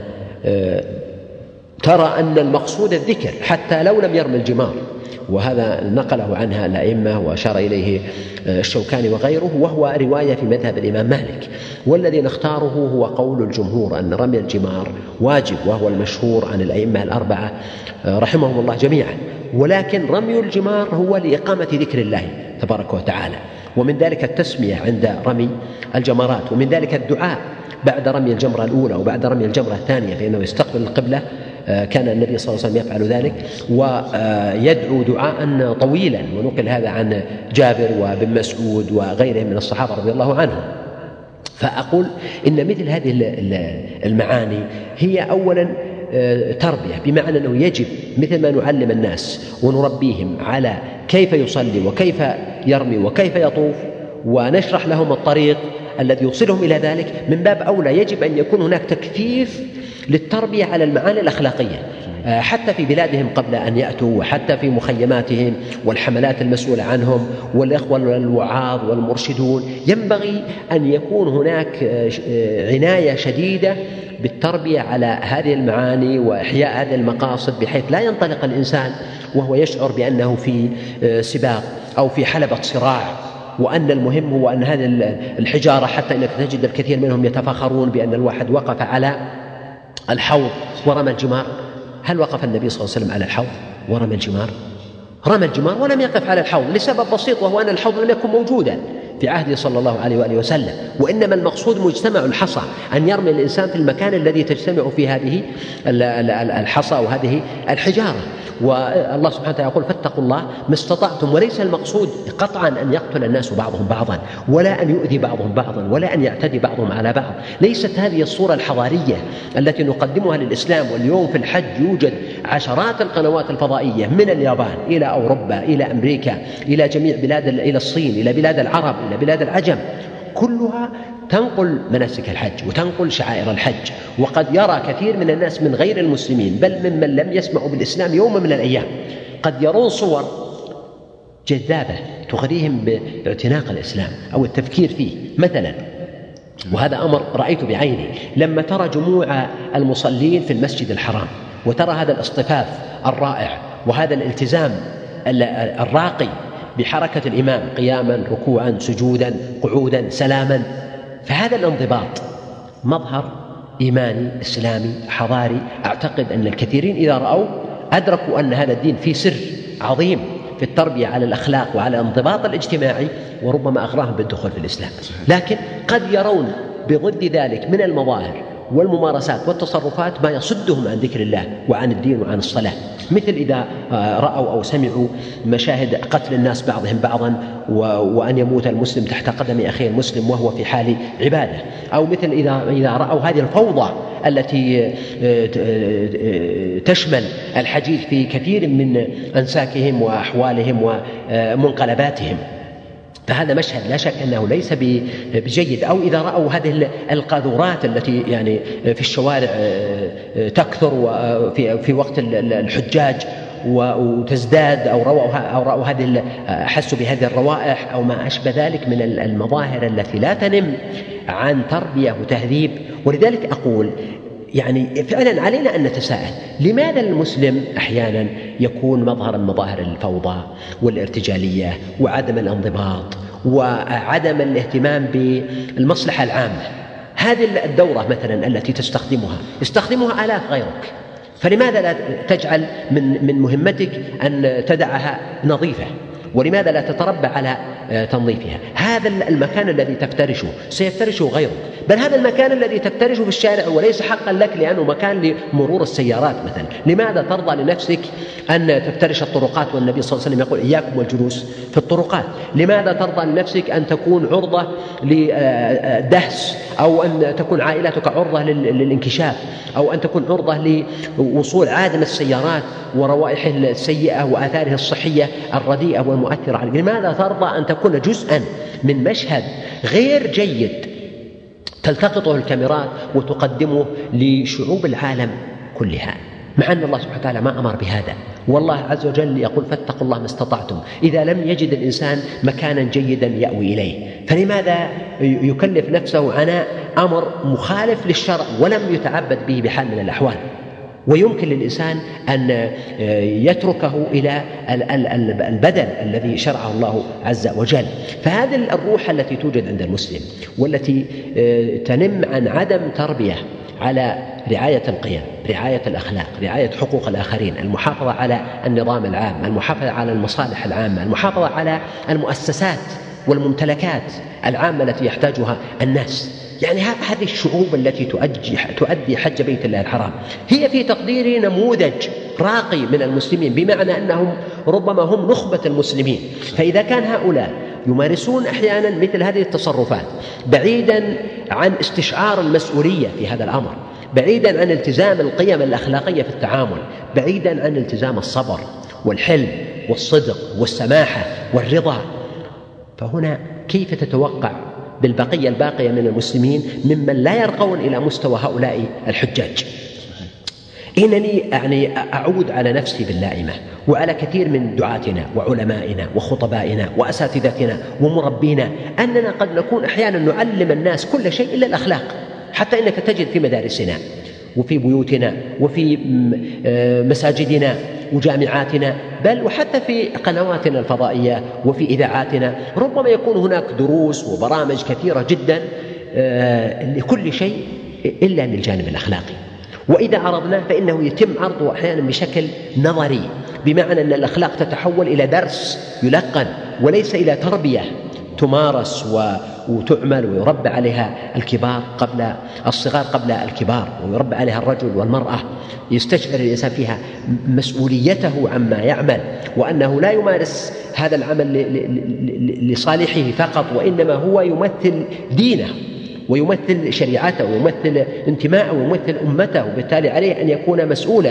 ترى أن المقصود الذكر حتى لو لم يرمي الجمار، وهذا نقله عنها الأئمة وأشار إليه الشوكاني وغيره، وهو رواية في مذهب الإمام مالك. والذي نختاره هو قول الجمهور أن رمي الجمار واجب، وهو المشهور عن الأئمة الأربعة رحمهم الله جميعا، ولكن رمي الجمار هو لإقامة ذكر الله تبارك وتعالى، ومن ذلك التسمية عند رمي الجمرات، ومن ذلك الدعاء بعد رمي الجمرة الأولى وبعد رمي الجمرة الثانية، فإنه يستقبل القبلة، كان النبي صلى الله عليه وسلم يفعل ذلك ويدعو دعاء طويلا، ونقل هذا عن جابر وابن مسعود وغيرهم من الصحابة رضي الله عنهم. فأقول إن مثل هذه المعاني هي أولا تربية، بمعنى أنه يجب مثل ما نعلم الناس ونربيهم على كيف يصلي وكيف يرمي وكيف يطوف، ونشرح لهم الطريق الذي يوصلهم إلى ذلك، من باب أولى يجب أن يكون هناك تكثيف للتربية على المعاني الأخلاقية حتى في بلادهم قبل أن يأتوا، وحتى في مخيماتهم والحملات المسؤولة عنهم والإخوة الوعاظ والمرشدون. ينبغي أن يكون هناك عناية شديدة بالتربية على هذه المعاني وإحياء هذه المقاصد، بحيث لا ينطلق الإنسان وهو يشعر بأنه في سباق أو في حلبة صراع، وأن المهم هو أن هذه الحجارة، حتى أنك تجد الكثير منهم يتفاخرون بأن الواحد وقف على الحوض ورمى الجمار. هل وقف النبي صلى الله عليه وسلم على الحوض ورمى الجمار؟ رمى الجمار ولم يقف على الحوض لسبب بسيط، وهو أن الحوض لم يكن موجودا في عهده صلى الله عليه وآله وسلم، وإنما المقصود مجتمع الحصى، أن يرمي الإنسان في المكان الذي تجتمع فيه هذه الحصى وهذه الحجارة. والله سبحانه وتعالى يقول: فاتقوا الله ما استطعتم. وليس المقصود قطعا أن يقتل الناس بعضهم بعضا، ولا أن يؤذي بعضهم بعضا، ولا أن يعتدي بعضهم على بعض. ليست هذه الصورة الحضارية التي نقدمها للإسلام. واليوم في الحج يوجد عشرات القنوات الفضائية، من اليابان إلى أوروبا إلى أمريكا إلى جميع إلى الصين إلى بلاد العرب إلى بلاد العجم، كلها تنقل مناسك الحج وتنقل شعائر الحج. وقد يرى كثير من الناس من غير المسلمين، بل ممن لم يسمعوا بالإسلام يوم من الأيام، قد يرون صور جذابة تغريهم باعتناق الإسلام أو التفكير فيه مثلا. وهذا أمر رأيته بعيني لما ترى جموع المصلين في المسجد الحرام، وترى هذا الاصطفاف الرائع وهذا الالتزام الراقي بحركة الإمام، قياما ركوعا سجودا قعودا سلاما، فهذا الانضباط مظهر إيماني إسلامي حضاري. أعتقد أن الكثيرين إذا رأوا أدركوا أن هذا الدين فيه سر عظيم في التربية على الأخلاق وعلى الانضباط الاجتماعي، وربما أغراهم بالدخول في الإسلام. لكن قد يرون بضد ذلك من المظاهر والممارسات والتصرفات ما يصدهم عن ذكر الله وعن الدين وعن الصلاة، مثل إذا رأوا أو سمعوا مشاهد قتل الناس بعضهم بعضا، وأن يموت المسلم تحت قدم أخيه المسلم وهو في حال عبادة، أو مثل إذا رأوا هذه الفوضى التي تشمل الحديث في كثير من أنساكهم وأحوالهم ومنقلباتهم. فهذا مشهد لا شك أنه ليس بجيد. أو إذا رأوا هذه القاذورات التي يعني في الشوارع تكثر في وقت الحجاج وتزداد، أو رأوا حسوا بهذه الروائح أو ما أشبه ذلك من المظاهر التي لا تنم عن تربية وتهذيب. ولذلك أقول يعني فعلا علينا أن نتساءل لماذا المسلم أحيانا يكون مظهر من مظاهر الفوضى والارتجالية وعدم الانضباط وعدم الاهتمام بالمصلحة العامة. هذه الدورة مثلا التي يستخدمها آلاف غيرك، فلماذا لا تجعل من مهمتك أن تدعها نظيفة؟ ولماذا لا تتربى على تنظيفها؟ هذا المكان الذي تفترشه سيفترشه غيرك، بل هذا المكان الذي تفترشه في الشارع وليس حقا لك لأنه مكان لمرور السيارات مثلا. لماذا ترضى لنفسك أن تفترش الطرقات والنبي صلى الله عليه وسلم يقول إياكم والجلوس في الطرقات؟ لماذا ترضى لنفسك أن تكون عرضة لدهس، أو أن تكون عائلتك عرضة للانكشاف، أو أن تكون عرضة لوصول عادم السيارات وروائحه السيئة وآثاره الصحية الرديئة والمؤثرة عليك؟ لماذا ترضى أن تكون جزءا من مشهد غير جيد تلتقطه الكاميرات وتقدمه لشعوب العالم كلها، مع أن الله سبحانه وتعالى ما أمر بهذا؟ والله عز وجل يقول فاتقوا الله ما استطعتم إذا لم يجد الإنسان مكانا جيدا يأوي إليه. فلماذا يكلف نفسه عناء أمر مخالف للشرع ولم يتعبد به بحال من الأحوال؟ ويمكن للإنسان أن يتركه إلى البدل الذي شرعه الله عز وجل. فهذه الروح التي توجد عند المسلم والتي تنم عن عدم تربية على رعاية القيم، رعاية الأخلاق، رعاية حقوق الآخرين، المحافظة على النظام العام، المحافظة على المصالح العامة، المحافظة على المؤسسات والممتلكات العامة التي يحتاجها الناس. يعني هذه الشعوب التي تؤدي حج بيت الله الحرام هي في تقديري نموذج راقي من المسلمين، بمعنى أنهم ربما هم نخبة المسلمين. فإذا كان هؤلاء يمارسون أحيانا مثل هذه التصرفات بعيدا عن استشعار المسؤولية في هذا الأمر، بعيدا عن التزام القيم الأخلاقية في التعامل، بعيدا عن التزام الصبر والحلم والصدق والسماحة والرضا، فهنا كيف تتوقع بالبقية الباقية من المسلمين ممن لا يرقون إلى مستوى هؤلاء الحجاج؟ إنني يعني أعود على نفسي باللائمة وعلى كثير من دعاتنا وعلمائنا وخطبائنا وأساتذتنا ومربينا أننا قد نكون أحيانا نعلم الناس كل شيء إلا الأخلاق. حتى إنك تجد في مدارسنا وفي بيوتنا وفي مساجدنا وجامعاتنا، بل وحتى في قنواتنا الفضائية وفي إذاعاتنا ربما يكون هناك دروس وبرامج كثيرة جدا لكل شيء إلا للجانب الأخلاقي. وإذا عرضناه فإنه يتم عرضه أحيانا بشكل نظري، بمعنى أن الأخلاق تتحول إلى درس يلقن وليس إلى تربية تمارس وتعمل ويربى عليها الصغار قبل الكبار، ويربى عليها الرجل والمرأة، يستشعر الإنسان فيها مسؤوليته عما يعمل، وأنه لا يمارس هذا العمل لصالحه فقط، وإنما هو يمثل دينه ويمثل شريعته ويمثل انتماءه ويمثل أمته، وبالتالي عليه أن يكون مسؤولا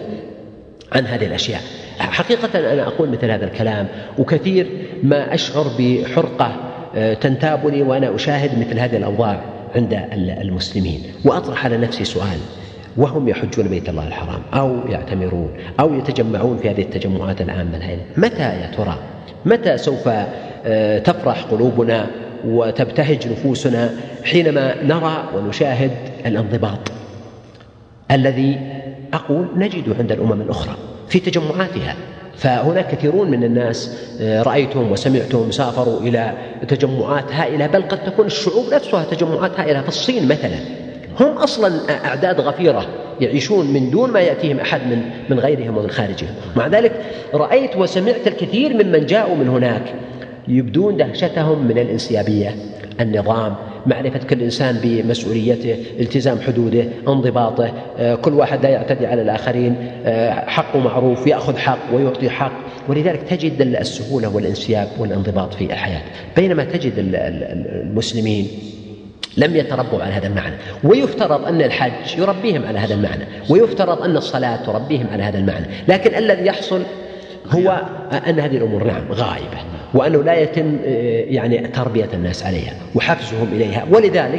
عن هذه الأشياء. حقيقة أنا أقول مثل هذا الكلام وكثير ما أشعر بحرقة تنتابني وأنا أشاهد مثل هذه الأوضاع عند المسلمين، وأطرح على نفسي سؤال: وهم يحجون بيت الله الحرام أو يعتمرون أو يتجمعون في هذه التجمعات العامة الهائلة، متى يا ترى متى سوف تفرح قلوبنا وتبتهج نفوسنا حينما نرى ونشاهد الانضباط الذي أقول نجده عند الأمم الأخرى في تجمعاتها؟ فهناك كثيرون من الناس رأيتهم وسمعتهم سافروا إلى تجمعات هائلة، بل قد تكون الشعوب نفسها تجمعات هائلة. في الصين مثلا هم أصلا أعداد غفيرة يعيشون من دون ما يأتيهم أحد من غيرهم ومن خارجهم. مع ذلك رأيت وسمعت الكثير ممن جاءوا من هناك يبدون دهشتهم من الانسيابية، النظام، معرفة كل إنسان بمسؤوليته، التزام حدوده، انضباطه، كل واحد لا يعتدي على الآخرين، حقه معروف، يأخذ حق ويعطي حق. ولذلك تجد السهولة والانسياب والانضباط في الحياة، بينما تجد المسلمين لم يتربوا على هذا المعنى. ويفترض أن الحج يربيهم على هذا المعنى، ويفترض أن الصلاة تربيهم على هذا المعنى، لكن الذي يحصل هو أن هذه الأمور غائبة، وأنه لا يتم يعني تربية الناس عليها وحفزهم إليها. ولذلك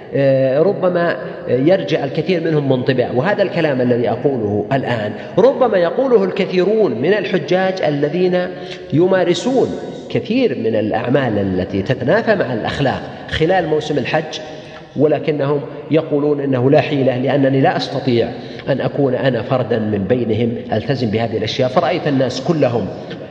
ربما يرجع الكثير منهم منطبع. وهذا الكلام الذي أقوله الآن ربما يقوله الكثيرون من الحجاج الذين يمارسون كثير من الأعمال التي تتنافى مع الأخلاق خلال موسم الحج، ولكنهم يقولون إنه لا حيلة، لأنني لا أستطيع أن أكون أنا فردا من بينهم ألتزم بهذه الأشياء. فرأيت الناس كلهم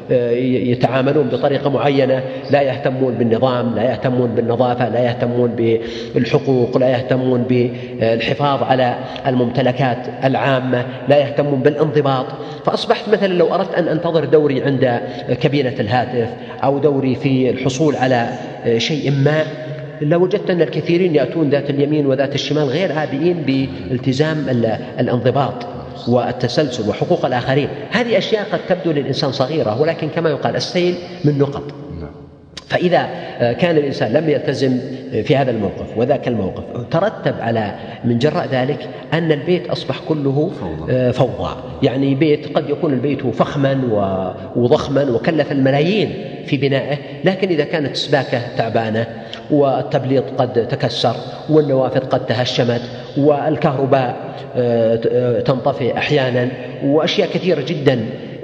يتعاملون بطريقة معينة، لا يهتمون بالنظام، لا يهتمون بالنظافة، لا يهتمون بالحقوق، لا يهتمون بالحفاظ على الممتلكات العامة، لا يهتمون بالانضباط. فأصبحت مثلا لو أردت أن أنتظر دوري عند كابينة الهاتف أو دوري في الحصول على شيء ما، لوجدت أن الكثيرين يأتون ذات اليمين وذات الشمال غير عابئين بالتزام الانضباط والتسلسل وحقوق الآخرين. هذه أشياء قد تبدو للإنسان صغيرة، ولكن كما يقال السيل من نقط. فإذا كان الإنسان لم يلتزم في هذا الموقف وذاك الموقف، ترتب على من جراء ذلك أن البيت أصبح كله فوضى. يعني بيت قد يكون البيت فخما وضخما وكلف الملايين في بنائه، لكن إذا كانت السباكة تعبانة والتبليط قد تكسر والنوافذ قد تهشمت والكهرباء تنطفئ أحيانا وأشياء كثيرة جدا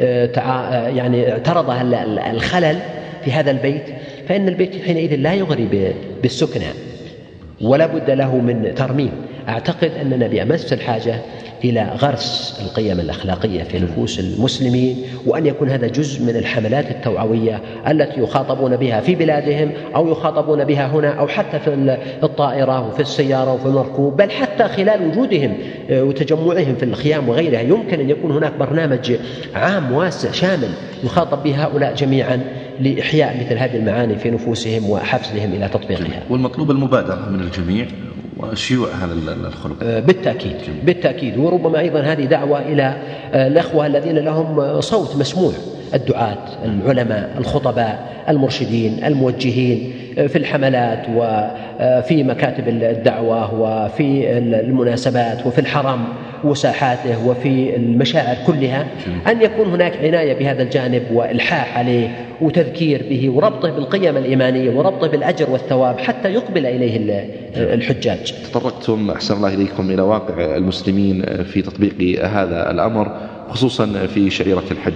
يعني اعترضها الخلل في هذا البيت، فإن البيت حينئذ لا يغري بالسكنة ولا بد له من ترميم. أعتقد أننا بأمس الحاجة إلى غرس القيم الأخلاقية في نفوس المسلمين، وأن يكون هذا جزء من الحملات التوعوية التي يخاطبون بها في بلادهم أو يخاطبون بها هنا، أو حتى في الطائرة وفي السيارة وفي المركوب، بل حتى خلال وجودهم وتجمعهم في الخيام وغيرها. يمكن أن يكون هناك برنامج عام واسع شامل يخاطب به هؤلاء جميعا لإحياء مثل هذه المعاني في نفوسهم وحفزهم إلى تطبيقها. والمطلوب المبادرة من الجميع وشيوع هذا الخلق. بالتأكيد. وربما أيضا هذه دعوة إلى الأخوة الذين لهم صوت مسموع، الدعاة، العلماء، الخطباء، المرشدين، الموجهين في الحملات وفي مكاتب الدعوة وفي المناسبات وفي الحرم وساحاته وفي المشاعر كلها، أن يكون هناك عناية بهذا الجانب وإلحاح عليه وتذكير به وربطه بالقيم الإيمانية وربطه بالأجر والثواب حتى يقبل إليه الحجاج. تطرقتم أحسن الله إليكم إلى واقع المسلمين في تطبيق هذا الأمر، خصوصا في شعيرة الحج،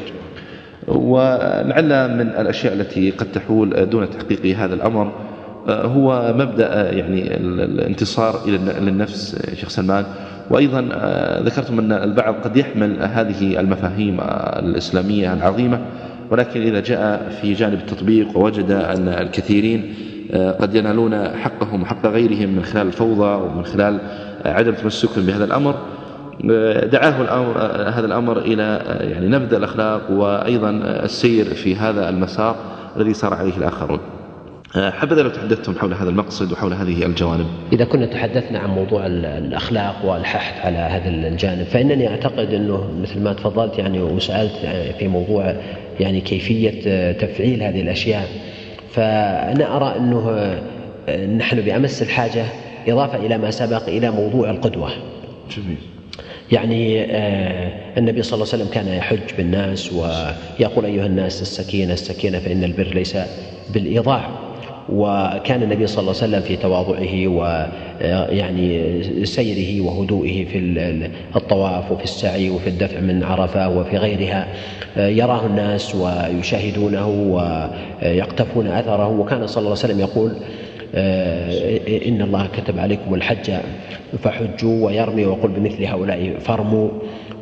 ولعل من الأشياء التي قد تحول دون تحقيق هذا الأمر هو مبدأ يعني الانتصار للنفس شيخ سلمان. وأيضا ذكرتم أن البعض قد يحمل هذه المفاهيم الإسلامية العظيمة، ولكن إذا جاء في جانب التطبيق ووجد أن الكثيرين قد ينالون حقهم وحق غيرهم من خلال الفوضى ومن خلال عدم تمسكهم بهذا الأمر، دعاه هذا الأمر إلى يعني نبذ الأخلاق وأيضا السير في هذا المسار الذي سار عليه الآخرون. حبذا لو تحدثتم حول هذا المقصد وحول هذه الجوانب. إذا كنا تحدثنا عن موضوع الأخلاق والحث على هذا الجانب، فإنني أعتقد أنه مثل ما تفضلت يعني وسألت في موضوع يعني كيفية تفعيل هذه الأشياء، فأنا أرى أنه نحن بأمس الحاجة إضافة إلى ما سبق إلى موضوع القدوة. جميل. يعني النبي صلى الله عليه وسلم كان يحج بالناس ويقول أيها الناس السكينة السكينة فإن البر ليس بالإيضاع. وكان النبي صلى الله عليه وسلم في تواضعه ويعني سيره وهدوئه في الطواف وفي السعي وفي الدفع من عرفة وفي غيرها يراه الناس ويشاهدونه ويقتفون أثره. وكان صلى الله عليه وسلم يقول إن الله كتب عليكم الحج فحجوا، ويرمي ويقول بمثل هؤلاء فرموا.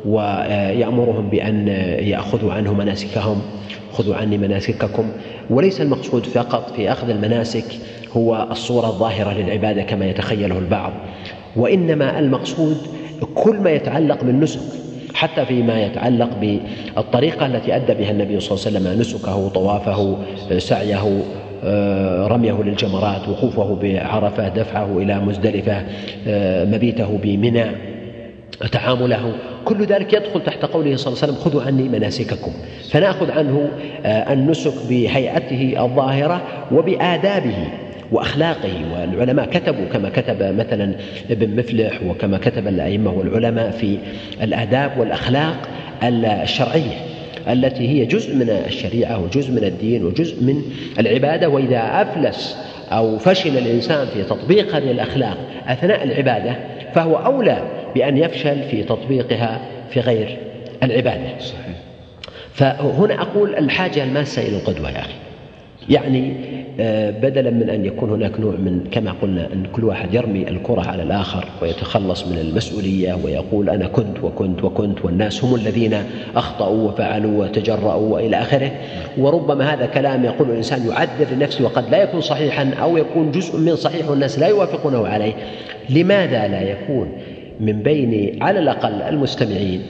ويأمرهم بأن يأخذوا عنه مناسكهم، خذوا عني مناسككم. وليس المقصود فقط في أخذ المناسك هو الصورة الظاهرة للعبادة كما يتخيله البعض، وإنما المقصود كل ما يتعلق بالنسك، حتى فيما يتعلق بالطريقة التي أدى بها النبي صلى الله عليه وسلم نسكه، طوافه، سعيه، رميه للجمرات، وقوفه بعرفة، دفعه إلى مزدلفة، مبيته بمنى، تعامله، كل ذلك يدخل تحت قوله صلى الله عليه وسلم خذوا عني مناسككم. فنأخذ عنه النسك بهيئته الظاهرة وبآدابه وأخلاقه. والعلماء كتبوا كما كتب مثلا ابن مفلح وكما كتب الأئمة والعلماء في الآداب والأخلاق الشرعية التي هي جزء من الشريعة وجزء من الدين وجزء من العبادة. وإذا أفلس أو فشل الإنسان في تطبيق هذه الأخلاق أثناء العبادة فهو أولى بأن يفشل في تطبيقها في غير العبادة. صحيح. فهنا أقول الحاجة الماسة إلى القدوة يا أخي، يعني بدلا من أن يكون هناك نوع من كما قلنا أن كل واحد يرمي الكرة على الآخر ويتخلص من المسؤولية ويقول أنا كنت والناس هم الذين أخطأوا وفعلوا وتجرؤوا وإلى آخره. وربما هذا كلام يقول الإنسان يعذر لنفسه وقد لا يكون صحيحا أو يكون جزء من صحيح والناس لا يوافقونه عليه. لماذا لا يكون من بين على الأقل المستمعين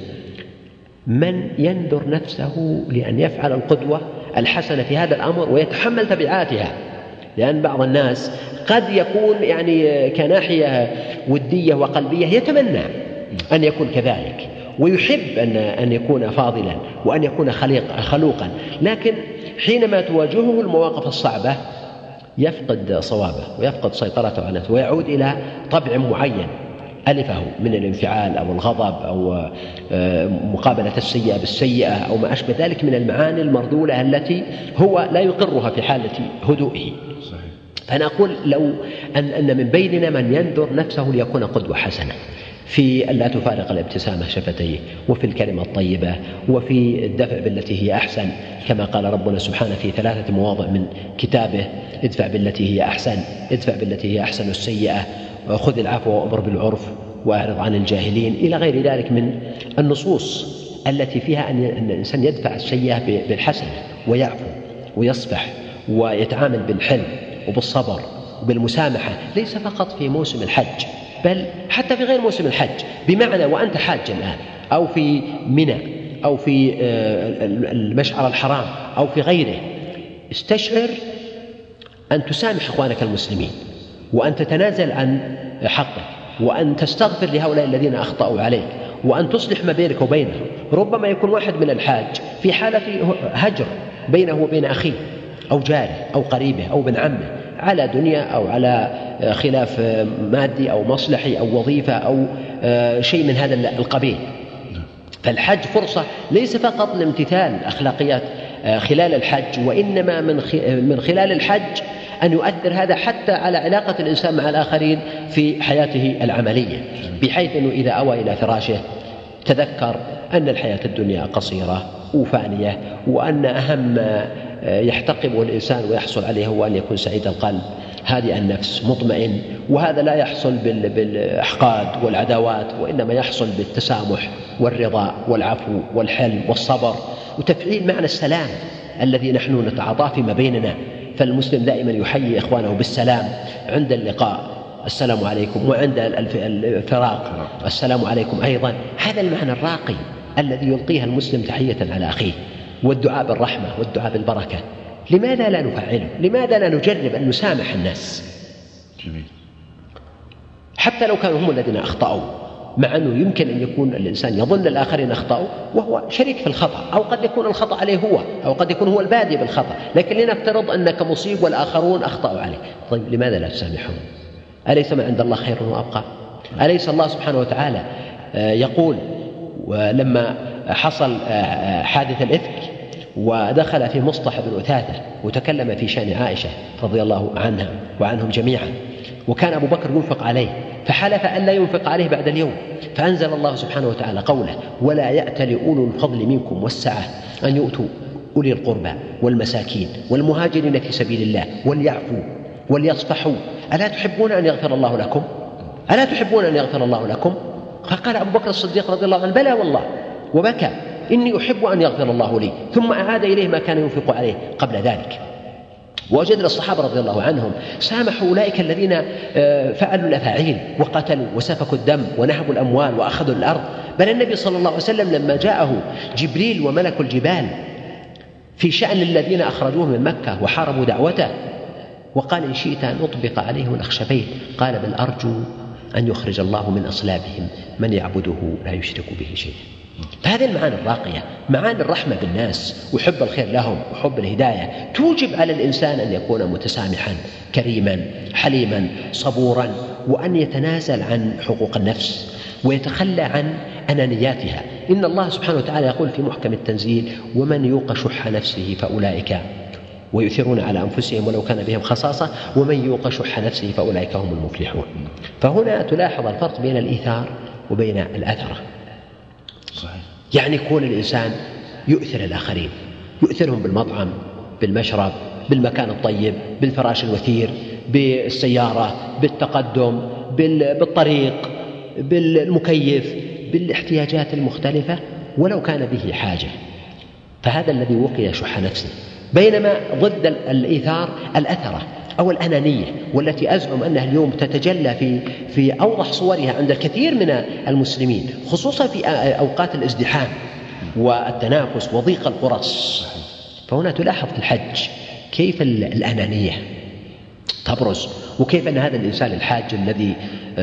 من ينذر نفسه لأن يفعل القدوة الحسنة في هذا الأمر ويتحمل تبعاتها؟ لأن بعض الناس قد يكون يعني كناحية ودية وقلبية يتمنى أن يكون كذلك ويحب أن يكون فاضلا وأن يكون خلوقا، لكن حينما تواجهه المواقف الصعبة يفقد صوابه ويفقد سيطرته على نفسه ويعود إلى طبع معين ألفه من الانفعال أو الغضب أو مقابلة السيئة بالسيئة أو ما أشبه ذلك من المعاني المرذولة التي هو لا يقرها في حالة هدوئه. فأنا أقول لو أن من بيننا من ينذر نفسه ليكون قدوة حسنة في أن لا تفارق الابتسامة شفتيه، وفي الكلمة الطيبة، وفي الدفع بالتي هي أحسن، كما قال ربنا سبحانه في 3 مواضع من كتابه: ادفع بالتي هي أحسن، ادفع بالتي هي أحسن السيئة، خذ العفو وأمر بالعرف وأعرض عن الجاهلين، إلى غير ذلك من النصوص التي فيها أن الإنسان يدفع السيئة بالحسن ويعفو ويصفح ويتعامل بالحلم وبالصبر وبالمسامحة، ليس فقط في موسم الحج بل حتى في غير موسم الحج. بمعنى وأنت حاج الآن أو في منى أو في المشعر الحرام أو في غيره، استشعر أن تسامح إخوانك المسلمين وأن تتنازل عن حقك وأن تستغفر لهؤلاء الذين أخطأوا عليك وأن تصلح ما بينك وبينهم. ربما يكون واحد من الحاج في حالة هجر بينه وبين أخيه أو جاره أو قريبه أو ابن عمه على دنيا أو على خلاف مادي أو مصلحي أو وظيفة أو شيء من هذا القبيل. فالحج فرصة ليس فقط لامتثال أخلاقيات خلال الحج، وإنما من خلال الحج أن يؤثر هذا حتى على علاقة الإنسان مع الآخرين في حياته العملية، بحيث أنه إذا أوى إلى فراشه تذكر أن الحياة الدنيا قصيرة وفانية، وأن أهم يحتقبه الإنسان ويحصل عليه هو أن يكون سعيد القلب هادئ النفس مطمئن. وهذا لا يحصل بالأحقاد والعداوات، وإنما يحصل بالتسامح والرضا والعفو والحلم والصبر وتفعيل معنى السلام الذي نحن نتعاطاه فيما بيننا. فالمسلم دائما يحيي إخوانه بالسلام عند اللقاء، السلام عليكم، وعند الفراق السلام عليكم أيضا. هذا المعنى الراقي الذي يلقيها المسلم تحية على أخيه، والدعاء بالرحمة والدعاء بالبركة. لماذا لا نفعله؟ لماذا لا نجرب أن نسامح الناس؟ جميل. حتى لو كانوا هم الذين أخطأوا، مع أنه يمكن أن يكون الإنسان يظن الآخرين أخطأوا وهو شريك في الخطأ، أو قد يكون الخطأ عليه هو، أو قد يكون هو البادئ بالخطأ، لكن لنفترض أنك مصيب والآخرون أخطأوا عليه. طيب لماذا لا تسامحهم؟ أليس ما عند الله خير وأبقى؟ أليس الله سبحانه وتعالى يقول ولما حصل حادث الإفك ودخل في مصطح بن أثاثة وتكلم في شأن عائشة رضي الله عنها وعنهم جميعا، وكان أبو بكر ينفق عليه فحلف أن لا ينفق عليه بعد اليوم، فأنزل الله سبحانه وتعالى قوله: ولا يأتل أولو الفضل منكم والسعة أن يؤتوا أولي القربى والمساكين والمهاجرين في سبيل الله وليعفوا وليصفحوا ألا تحبون أن يغفر الله لكم؟ ألا تحبون أن يغفر الله لكم؟ فقال أبو بكر الصديق رضي الله عنه: بلى والله وبكى إني أحب أن يغفر الله لي، ثم أعاد إليه ما كان ينفق عليه قبل ذلك. ووجدنا الصحابة رضي الله عنهم سامحوا أولئك الذين فعلوا الأفاعيل وقتلوا وسفكوا الدم ونهبوا الأموال وأخذوا الأرض. بل النبي صلى الله عليه وسلم لما جاءه جبريل وملك الجبال في شأن الذين أخرجوه من مكة وحاربوا دعوته وقال إن شئت أن أطبق عليهم الأخشبين، قال بل أرجو أن يخرج الله من أصلابهم من يعبده لا يشرك به شيئا. فهذه المعاني الراقية، معاني الرحمة بالناس وحب الخير لهم وحب الهداية، توجب على الإنسان أن يكون متسامحا كريما حليما صبورا، وأن يتنازل عن حقوق النفس ويتخلى عن أنانياتها. إن الله سبحانه وتعالى يقول في محكم التنزيل ومن يوق شح نفسه فأولئك ويؤثرون على أنفسهم ولو كان بهم خصاصة ومن يوق شح نفسه فأولئك هم المفلحون. فهنا تلاحظ الفرق بين الإيثار وبين الأثرة. صحيح. يعني يكون الإنسان يؤثر الآخرين، يؤثرهم بالمطعم بالمشرب بالمكان الطيب بالفراش الوثير بالسيارة بالتقدم بالطريق بالمكيف بالاحتياجات المختلفة ولو كان به حاجة، فهذا الذي وقي شح نفسه. بينما ضد الإيثار الأثرة أو الأنانية، والتي أزعم أنها اليوم تتجلى في أوضح صورها عند الكثير من المسلمين، خصوصا في أوقات الازدحام والتنافس وضيق الفرص. فهنا تلاحظ في الحج كيف الأنانية تبرز، وكيف أن هذا الإنسان الحاج الذي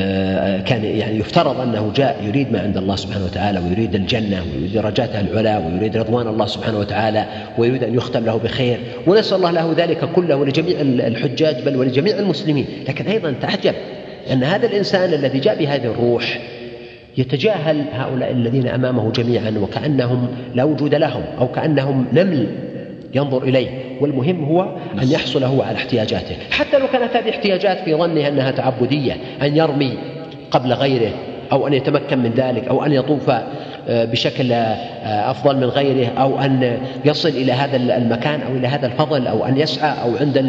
كان يعني يفترض أنه جاء يريد ما عند الله سبحانه وتعالى ويريد الجنة ويريد درجاتها العلا ويريد رضوان الله سبحانه وتعالى ويريد أن يختم له بخير، ونسأل الله له ذلك كله ولجميع الحجاج بل ولجميع المسلمين. لكن أيضا تعجب أن هذا الإنسان الذي جاء بهذه الروح يتجاهل هؤلاء الذين أمامه جميعا وكأنهم لا وجود لهم أو كأنهم نمل ينظر إليه، والمهم هو أن يحصل هو على احتياجاته، حتى لو كانت هذه احتياجات في ظنه أنها تعبدية، أن يرمي قبل غيره أو أن يتمكن من ذلك أو أن يطوف بشكل أفضل من غيره أو أن يصل إلى هذا المكان أو إلى هذا الفضل أو أن يسعى أو عند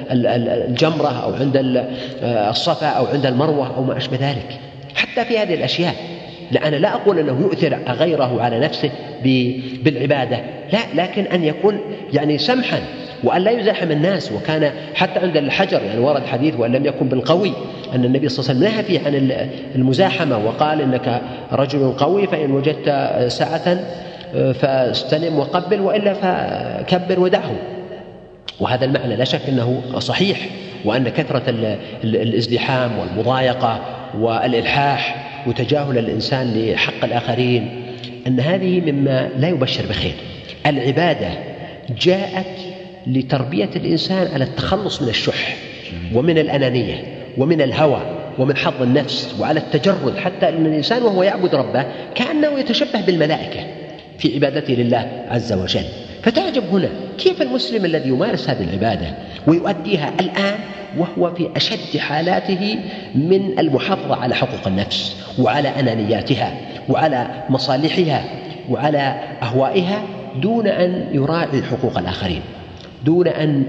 الجمرة أو عند الصفا أو عند المروة أو ما أشبه ذلك. حتى في هذه الأشياء لا، أنا لا أقول أنه يؤثر غيره على نفسه بالعبادة، لا، لكن أن يكون يعني سمحا وأن لا يزاحم الناس. وكان حتى عند الحجر يعني ورد حديث وأن لم يكن بالقوي أن النبي صلى الله عليه وسلم نهى فيه عن المزاحمة وقال إنك رجل قوي فإن وجدت ساعة فاستلم وقبل وإلا فكبر ودعه. وهذا المعنى لا شك أنه صحيح، وأن كثرة الازدحام والمضايقة والإلحاح وتجاهل الإنسان لحق الآخرين أن هذه مما لا يبشر بخير. العبادة جاءت لتربية الإنسان على التخلص من الشح ومن الأنانية ومن الهوى ومن حظ النفس وعلى التجرد، حتى أن الإنسان وهو يعبد ربه كأنه يتشبه بالملائكة في عبادته لله عز وجل. فتعجب هنا كيف المسلم الذي يمارس هذه العبادة ويؤديها الآن وهو في أشد حالاته من المحافظة على حقوق النفس وعلى أنانياتها وعلى مصالحها وعلى أهوائها دون أن يراعي حقوق الآخرين، دون أن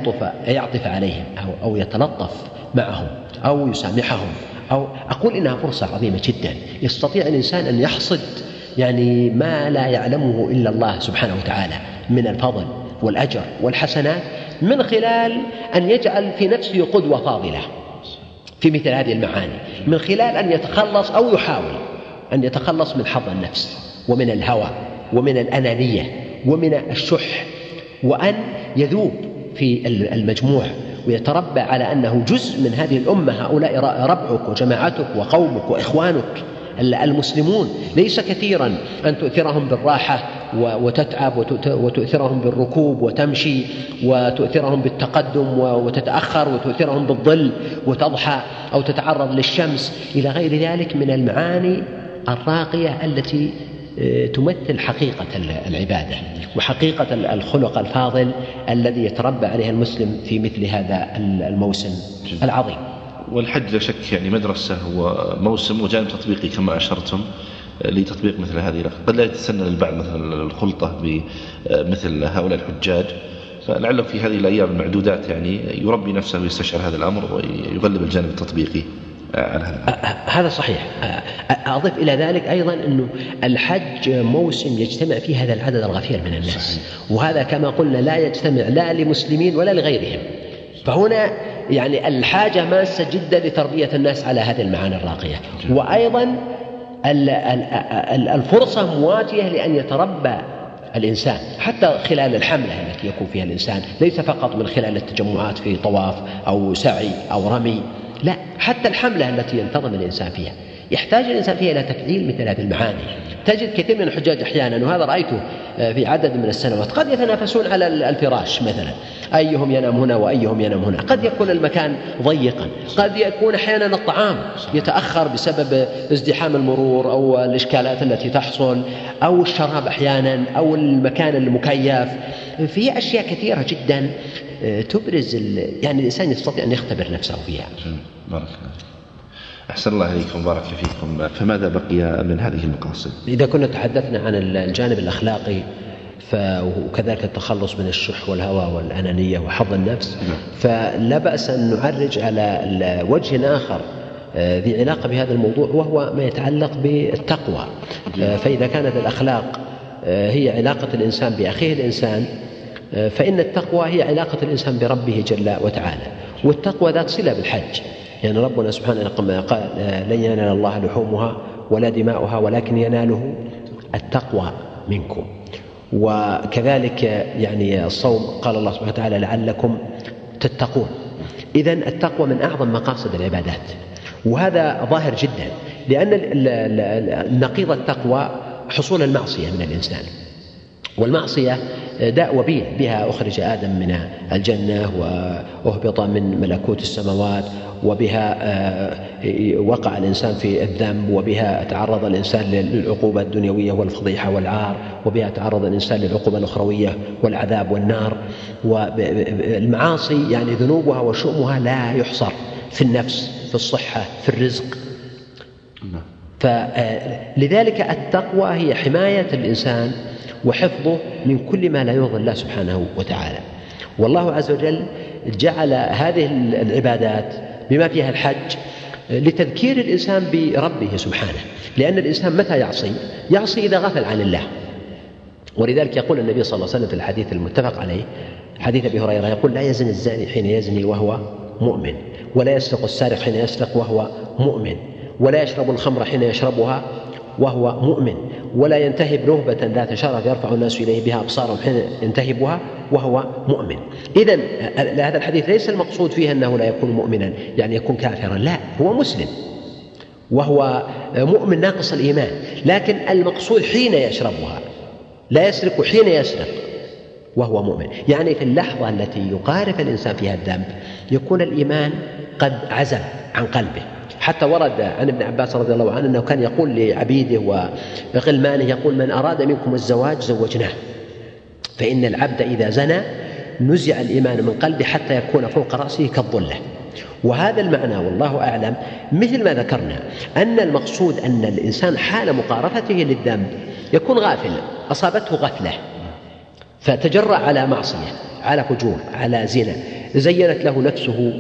يعطف عليهم أو يتلطف معهم أو يسامحهم. أو أقول إنها فرصة عظيمة جدا يستطيع الإنسان أن يحصد يعني ما لا يعلمه إلا الله سبحانه وتعالى من الفضل والأجر والحسنات، من خلال أن يجعل في نفسه قدوة فاضلة في مثل هذه المعاني، من خلال أن يتخلص أو يحاول أن يتخلص من حظ النفس ومن الهوى ومن الأنانية ومن الشح، وأن يذوب في المجموع ويتربى على أنه جزء من هذه الأمة. هؤلاء ربعك وجماعتك وقومك وإخوانك المسلمون. ليس كثيرا أن تؤثرهم بالراحة وتتعب وتؤثرهم بالركوب وتمشي وتؤثرهم بالتقدم وتتأخر وتؤثرهم بالظل وتضحى أو تتعرض للشمس إلى غير ذلك من المعاني الراقية التي تمثل حقيقة العبادة وحقيقة الخلق الفاضل الذي يتربى عليه المسلم في مثل هذا الموسم العظيم. والحج لا شك يعني مدرسة وموسم وجانب تطبيقي كما أشرتم لتطبيق مثل هذه. قد لا يتسنى للبعض مثل الخلطة بمثل هؤلاء الحجاج، فلعله في هذه الأيام المعدودات يعني يربي نفسه ويستشعر هذا الأمر ويغلب الجانب التطبيقي. هذا صحيح. أضيف إلى ذلك أيضا أنه الحج موسم يجتمع فيه هذا العدد الغفير من الناس، وهذا كما قلنا لا يجتمع لا لمسلمين ولا لغيرهم. فهنا يعني الحاجة ماسة جدا لتربية الناس على هذه المعاني الراقية، وأيضا الفرصة مواتية لأن يتربى الإنسان حتى خلال الحملة التي يكون فيها الإنسان، ليس فقط من خلال التجمعات في طواف أو سعي أو رمي، لا، حتى الحملة التي ينتظم الإنسان فيها يحتاج الإنسان فيها إلى تفعيل مثل هذه المعاني. تجد كثير من الحجاج أحيانا، وهذا رأيته في عدد من السنوات، قد يتنافسون على الفراش مثلا، أيهم ينام هنا وأيهم ينام هنا. قد يكون المكان ضيقا، قد يكون أحيانا الطعام يتأخر بسبب ازدحام المرور أو الإشكالات التي تحصل، أو الشراب أحيانا، أو المكان المكيف. في أشياء كثيرة جدا تبرز يعني الإنسان يستطيع أن يختبر نفسه فيها. بارك الله. أحسن الله عليكم، بارك فيكم. فماذا بقي من هذه المقاصد؟ إذا كنا تحدثنا عن الجانب الأخلاقي وكذلك التخلص من الشح والهوى والأنانية وحظ النفس، فلا بأس أن نعرج على وجه آخر ذي علاقة بهذا الموضوع، وهو ما يتعلق بالتقوى. فإذا كانت الأخلاق هي علاقة الإنسان بأخيه الإنسان، فإن التقوى هي علاقة الإنسان بربه جل وتعالى، والتقوى ذات صلة بالحج. يعني ربنا سبحانه قال لن ينال الله لحومها ولا دماؤها ولكن يناله التقوى منكم. وكذلك يعني الصوم قال الله سبحانه وتعالى لعلكم تتقون. إذن التقوى من أعظم مقاصد العبادات، وهذا ظاهر جدا، لأن نقيض التقوى حصول المعصية من الإنسان، والمعصية داء وبيل، بها أخرج آدم من الجنة وأهبط من ملكوت السماوات، وبها وقع الإنسان في الذنب، وبها تعرض الإنسان للعقوبة الدنيوية والفضيحة والعار، وبها تعرض الإنسان للعقوبة الأخروية والعذاب والنار. والمعاصي يعني ذنوبها وشؤمها لا يحصر في النفس، في الصحة، في الرزق. فلذلك التقوى هي حماية الإنسان وحفظه من كل ما لا يرضي الله سبحانه وتعالى. والله عز وجل جعل هذه العبادات بما فيها الحج لتذكير الإنسان بربه سبحانه، لأن الإنسان متى يعصي إذا غفل عن الله. ولذلك يقول النبي صلى الله عليه وسلم في الحديث المتفق عليه، حديث أبي هريرة، يقول لا يزني الزاني حين يزني وهو مؤمن، ولا يسرق السارق حين يسرق وهو مؤمن، ولا يشرب الخمر حين يشربها وهو مؤمن، ولا ينتهب نهبة ذات شرف يرفع الناس إليه بها أبصارهم حين ينتهبها وهو مؤمن. إذن هذا الحديث ليس المقصود فيه أنه لا يكون مؤمنا يعني يكون كافرا، لا، هو مسلم وهو مؤمن ناقص الإيمان، لكن المقصود حين يشربها، لا يسرق حين يسرق وهو مؤمن. يعني في اللحظة التي يقارف الإنسان فيها الذنب يكون الإيمان قد عزل عن قلبه. حتى ورد عن ابن عباس رضي الله عنه أنه كان يقول لعبيده وغلمانه، يقول من أراد منكم الزواج زوجناه، فإن العبد إذا زنى نزع الإيمان من قلبه حتى يكون فوق رأسه كالظلة. وهذا المعنى والله أعلم مثل ما ذكرنا، أن المقصود أن الإنسان حال مقارفته للذنب يكون غافل، أصابته غفلة فتجرأ على معصية، على فجور، على زنا، زينت له نفسه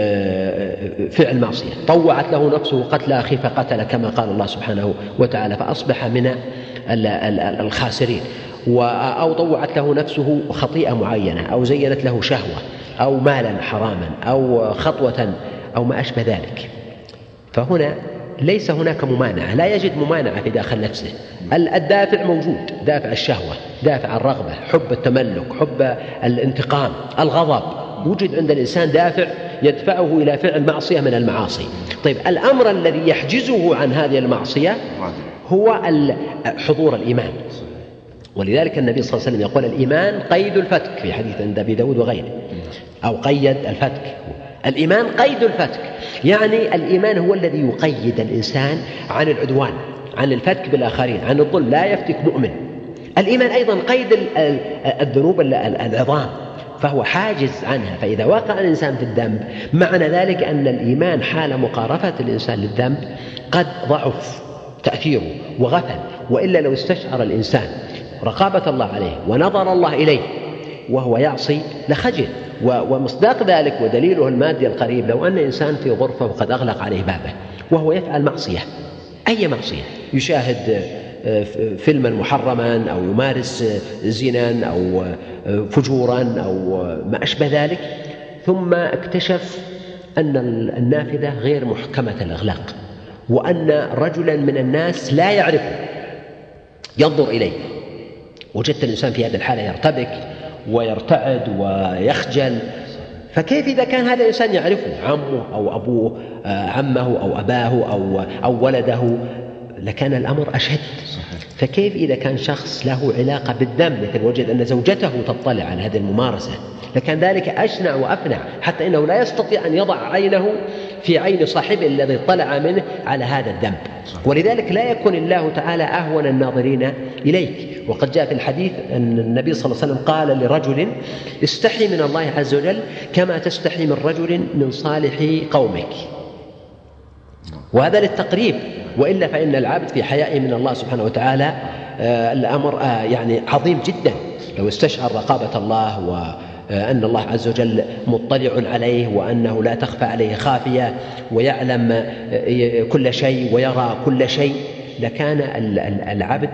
فعل معصية، طوعت له نفسه قتل أخيه فقتل كما قال الله سبحانه وتعالى، فأصبح من الخاسرين. أو طوعت له نفسه خطيئة معينة، أو زينت له شهوة، أو مالا حراما، أو خطوة، أو ما أشبه ذلك. فهنا ليس هناك ممانعة، لا يجد ممانعة في داخل نفسه. الدافع موجود، دافع الشهوة، دافع الرغبة، حب التملك، حب الانتقام، الغضب، وجد عند الإنسان دافع يدفعه إلى فعل معصية من المعاصي. طيب، الأمر الذي يحجزه عن هذه المعصية هو حضور الإيمان. ولذلك النبي صلى الله عليه وسلم يقول الإيمان قيد الفتك، في حديث عند أبي داود وغيره، أو قيد الفتك. الإيمان قيد الفتك، يعني الإيمان هو الذي يقيد الإنسان عن العدوان، عن الفتك بالآخرين، عن الظلم، لا يفتك مؤمن. الإيمان أيضا قيد الذنوب العظام، فهو حاجز عنها. فإذا وقع الإنسان في الذنب معنى ذلك أن الإيمان حال مقارفة الإنسان للذنب قد ضعف تأثيره وغفل. وإلا لو استشعر الإنسان رقابة الله عليه ونظر الله إليه وهو يعصي لخجل. ومصداق ذلك ودليله المادي القريب، لو أن إنسان في غرفة وقد أغلق عليه بابه وهو يفعل معصية، أي معصية، يشاهد فيلما محرما أو يمارس زنا أو فجورا أو ما أشبه ذلك، ثم اكتشف أن النافذة غير محكمة الإغلاق وأن رجلا من الناس لا يعرفه ينظر إليه، وجدت الإنسان في هذه الحالة يرتبك ويرتعد ويخجل. فكيف إذا كان هذا الإنسان يعرفه، عمه أو أبوه، عمه أو أباه أو ولده، لكان الأمر أشد. فكيف إذا كان شخص له علاقة بالدم، لكن وجد أن زوجته تطلع على هذه الممارسة، لكان ذلك أشنع وأفنع، حتى إنه لا يستطيع أن يضع عينه في عين صاحبه الذي اطلع منه على هذا الذنب. ولذلك لا يكون الله تعالى أهون الناظرين إليك. وقد جاء في الحديث أن النبي صلى الله عليه وسلم قال لرجل: استحي من الله عز وجل كما تستحي من رجل من صالح قومك. وهذا للتقريب، وإلا فإن العبد في حيائه من الله سبحانه وتعالى الأمر يعني عظيم جدا. لو استشعر رقابة الله وأن الله عز وجل مطلع عليه وأنه لا تخفى عليه خافية ويعلم كل شيء ويرى كل شيء، لكان العبد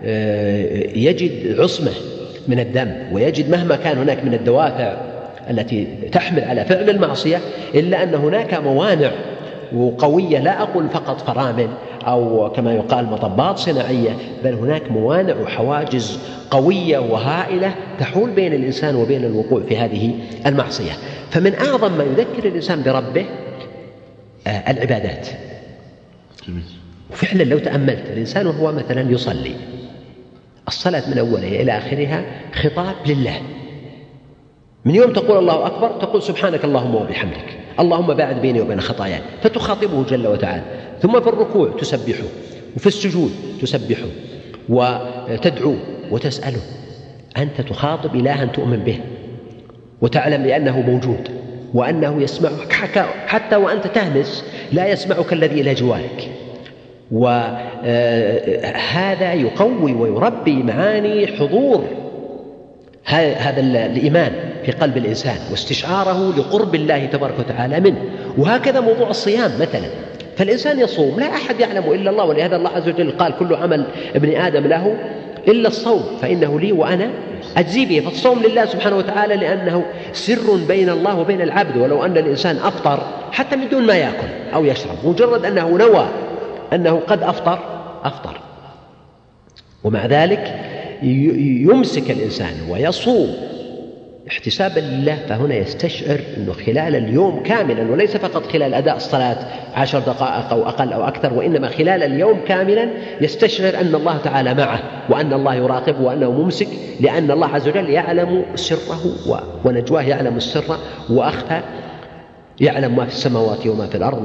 يجد عصمة من الذنب، ويجد مهما كان هناك من الدوافع التي تحمل على فعل المعصية، إلا أن هناك موانع وقوية، لا أقول فقط فرامل أو كما يقال مطبات صناعية، بل هناك موانع وحواجز قوية وهائلة تحول بين الإنسان وبين الوقوع في هذه المعصية. فمن أعظم ما يذكر الإنسان بربه العبادات. وفعلا لو تأملت الإنسان وهو مثلا يصلي، الصلاة من أولها إلى آخرها خطاب لله. من يوم تقول الله أكبر تقول سبحانك اللهم وبحمدك، اللهم باعد بيني وبين خطاياي، فتخاطبه جل وتعالى. ثم في الركوع تسبحه، وفي السجود تسبحه وتدعو وتسأله. أنت تخاطب إلها تؤمن به وتعلم بأنه موجود وأنه يسمعك حتى وأنت تهمس، لا يسمعك الذي إلى جوارك. وهذا يقوي ويربي معاني حضور هذا الإيمان في قلب الإنسان واستشعاره لقرب الله تبارك وتعالى منه. وهكذا موضوع الصيام مثلا، فالإنسان يصوم، لا أحد يعلم إلا الله، ولهذا الله عز وجل قال: كل عمل ابن آدم له إلا الصوم فإنه لي وأنا أجزي به. فالصوم لله سبحانه وتعالى لأنه سر بين الله وبين العبد. ولو أن الإنسان أفطر حتى من دون ما يأكل أو يشرب، مجرد أنه نوى أنه قد أفطر، ومع ذلك يمسك الإنسان ويصوم احتسابا لله، فهنا يستشعر أنه خلال اليوم كاملا، وليس فقط خلال أداء الصلاة 10 دقائق أو أقل أو أكثر، وإنما خلال اليوم كاملا يستشعر أن الله تعالى معه وأن الله يراقبه وأنه ممسك، لأن الله عز وجل يعلم سره ونجواه، يعلم السر وأخفى، يعلم ما في السماوات وما في الأرض.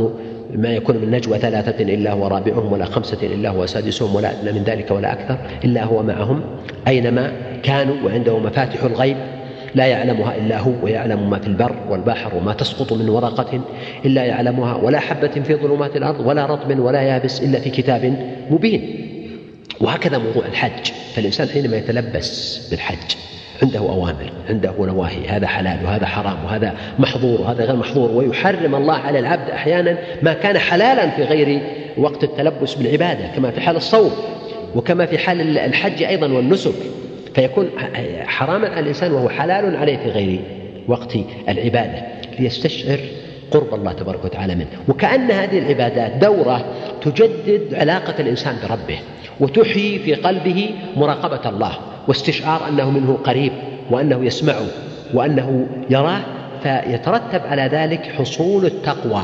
ما يكون من نجوى 3 إلا هو رابعهم ولا 5 إلا هو سادسهم ولا أدنى من ذلك ولا أكثر إلا هو معهم أينما كانوا، وعنده مفاتح الغيب لا يعلمها إلا هو، ويعلم ما في البر والبحر وما تسقط من ورقة إلا يعلمها، ولا حبة في ظلمات الأرض ولا رطب ولا يابس إلا في كتاب مبين. وهكذا موضوع الحج، فالإنسان حينما يتلبس بالحج عنده أوامر، عنده نواهي، هذا حلال وهذا حرام وهذا محظور وهذا غير محظور، ويحرم الله على العبد أحيانا ما كان حلالا في غير وقت التلبس بالعبادة، كما في حال الصوم وكما في حال الحج أيضا والنسك، فيكون حراما على الإنسان وهو حلال عليه في غير وقت العبادة، ليستشعر قرب الله تبارك وتعالى منه. وكأن هذه العبادات دورة تجدد علاقة الإنسان بربه، وتحيي في قلبه مراقبة الله واستشعار أنه منه قريب وأنه يسمعه وأنه يراه، فيترتب على ذلك حصول التقوى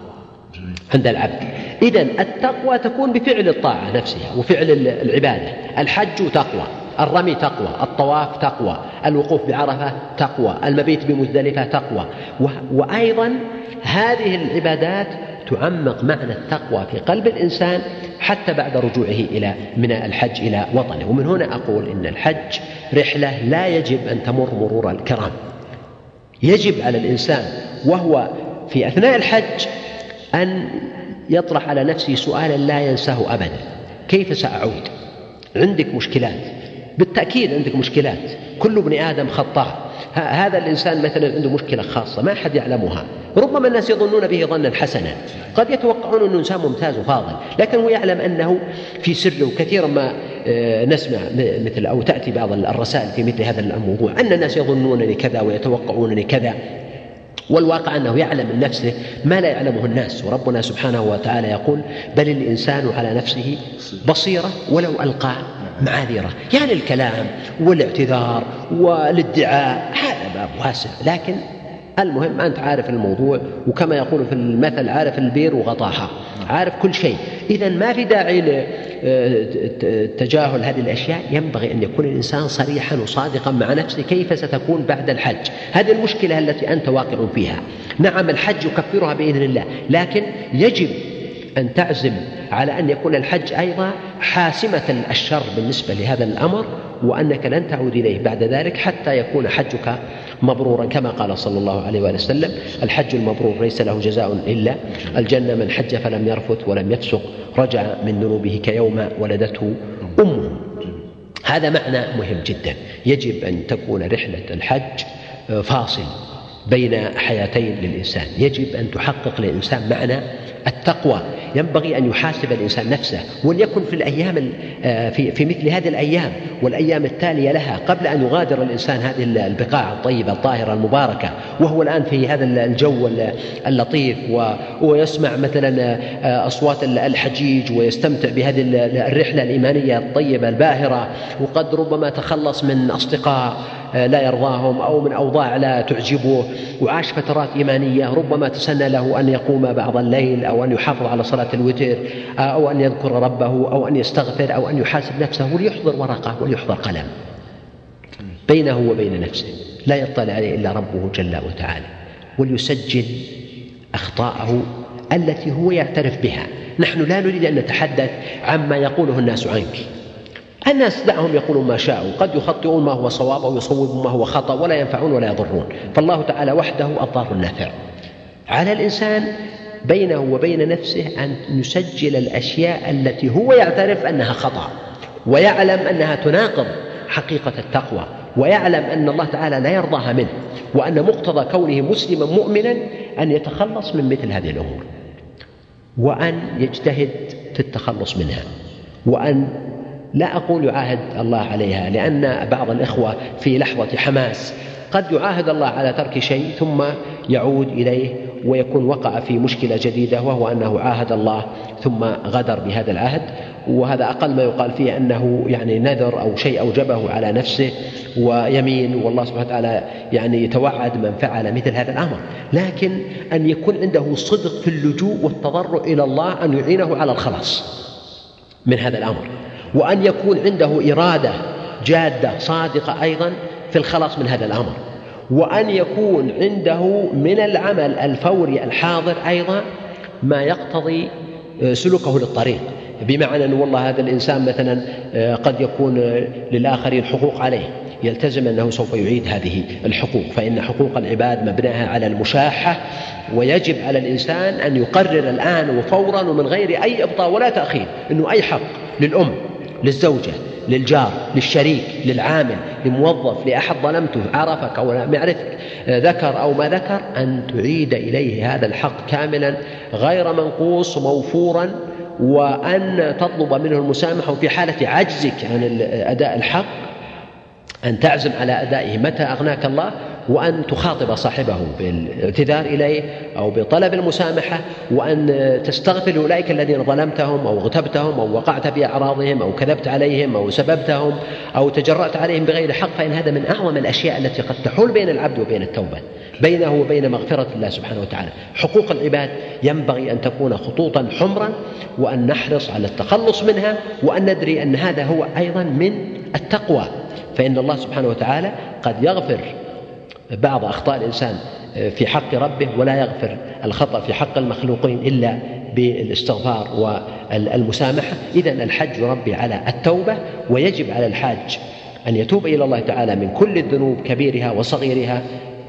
عند العبد. إذن التقوى تكون بفعل الطاعة نفسها وفعل العبادة. الحج تقوى، الرمي تقوى، الطواف تقوى، الوقوف بعرفة تقوى، المبيت بمزدلفة تقوى. وأيضا هذه العبادات تعمق معنى التقوى في قلب الإنسان حتى بعد رجوعه من الحج إلى وطنه. ومن هنا أقول إن الحج رحلة لا يجب أن تمر مرور الكرام. يجب على الإنسان وهو في أثناء الحج أن يطرح على نفسه سؤالا لا ينساه أبدا: كيف سأعود؟ عندك مشكلات، بالتأكيد عندك مشكلات، كل ابن آدم خطاء. هذا الإنسان مثلا عنده مشكلة خاصة ما أحد يعلمها، ربما الناس يظنون به ظنا حسنا، قد يتوقعون أنه إنسان ممتاز وفاضل، لكن هو يعلم أنه في سر. وكثيرا ما نسمع مثل أو تأتي بعض الرسائل في مثل هذا الموضوع أن الناس يظنونني كذا ويتوقعونني كذا، والواقع أنه يعلم من نفسه ما لا يعلمه الناس. وربنا سبحانه وتعالى يقول: بل الإنسان على نفسه بصيرة ولو ألقى معاذيره. يعني الكلام والاعتذار والادعاء هذا باب واسع، لكن المهم أنت عارف الموضوع، وكما يقول في المثل: عارف البير وغطاها، عارف كل شيء. إذن ما في داعي لتجاهل هذه الأشياء. ينبغي أن يكون الإنسان صريحا وصادقا مع نفسه كيف ستكون بعد الحج. هذه المشكلة التي أنت واقع فيها. نعم الحج يكفرها بإذن الله، لكن يجب أن تعزم على أن يكون الحج أيضا حاسمة الشر بالنسبة لهذا الأمر، وأنك لن تعود إليه بعد ذلك حتى يكون حجك مبرورا، كما قال صلى الله عليه وسلم: الحج المبرور ليس له جزاء إلا الجنة، من حج فلم يرفث ولم يفسق رجع من ذنوبه كيوم ولدته أمه. هذا معنى مهم جدا. يجب أن تكون رحلة الحج فاصل بين حياتين للإنسان. يجب أن تحقق للإنسان معنى التقوى. ينبغي أن يحاسب الإنسان نفسه، وليكن في الأيام في مثل هذه الأيام والأيام التالية لها، قبل أن يغادر الإنسان هذه البقاع الطيبة الطاهرة المباركة، وهو الآن في هذا الجو اللطيف ويسمع مثلا أصوات الحجيج ويستمتع بهذه الرحلة الإيمانية الطيبة الباهرة، وقد ربما تخلص من أصدقاء لا يرضاهم أو من أوضاع لا تعجبه، وعاش فترات إيمانية، ربما تسنى له أن يقوم بعض الليل أو أن يحافظ على صلاة الوتر أو أن يذكر ربه أو أن يستغفر أو أن يحاسب نفسه، وليحضر ورقة وليحضر قلم بينه وبين نفسه لا يطلع عليه إلا ربه جل وتعالى، وليسجل أخطاءه التي هو يعترف بها. نحن لا نريد أن نتحدث عما يقوله الناس عنك. الناس دعهم يقولون ما شاءوا، قد يخطئون ما هو صواب أو يصوبون ما هو خطأ، ولا ينفعون ولا يضرون، فالله تعالى وحده الضار النافع. على الإنسان بينه وبين نفسه أن يسجل الأشياء التي هو يعترف أنها خطأ، ويعلم أنها تناقض حقيقة التقوى، ويعلم أن الله تعالى لا يرضاها منه، وأن مقتضى كونه مسلما مؤمنا أن يتخلص من مثل هذه الأمور، وأن يجتهد في التخلص منها، وأن لا أقول يعاهد الله عليها، لأن بعض الإخوة في لحظة حماس قد يعاهد الله على ترك شيء ثم يعود إليه ويكون وقع في مشكلة جديدة، وهو أنه عاهد الله ثم غدر بهذا العهد، وهذا أقل ما يقال فيه أنه يعني نذر أو شيء أوجبه على نفسه ويمين، والله سبحانه وتعالى يعني يتوعد من فعل مثل هذا الأمر. لكن أن يكون عنده صدق في اللجوء والتضرع إلى الله أن يعينه على الخلاص من هذا الأمر، وأن يكون عنده إرادة جادة صادقة أيضا في الخلاص من هذا الأمر، وأن يكون عنده من العمل الفوري الحاضر أيضا ما يقتضي سلوكه للطريق، بمعنى أن والله هذا الإنسان مثلا قد يكون للآخرين حقوق عليه، يلتزم أنه سوف يعيد هذه الحقوق، فإن حقوق العباد مبناها على المشاحة، ويجب على الإنسان أن يقرر الآن وفورا ومن غير أي إبطاء ولا تأخير أنه أي حق للأم، للزوجة، للجار، للشريك، للعامل، لموظف، لأحد ظلمته عرفك أو لم يعرفك، ذكر أو ما ذكر، أن تعيد إليه هذا الحق كاملا غير منقوص موفورا، وأن تطلب منه المسامحة في حالة عجزك عن أداء الحق أن تعزم على أدائه متى أغناك الله، وأن تخاطب صاحبه بالاعتذار إليه أو بطلب المسامحة، وأن تستغفر لأولئك الذين ظلمتهم أو اغتبتهم أو وقعت في أعراضهم أو كذبت عليهم أو سببتهم أو تجرأت عليهم بغير حق، فإن هذا من أعظم الأشياء التي قد تحول بين العبد وبين التوبة، بينه وبين مغفرة الله سبحانه وتعالى. حقوق العباد ينبغي أن تكون خطوطا حمرا، وأن نحرص على التخلص منها، وأن ندري أن هذا هو أيضا من التقوى، فإن الله سبحانه وتعالى قد يغفر بعض أخطاء الإنسان في حق ربه، ولا يغفر الخطأ في حق المخلوقين إلا بالاستغفار والمسامحة. إذن الحج يربي على التوبة، ويجب على الحاج أن يتوب إلى الله تعالى من كل الذنوب كبيرها وصغيرها،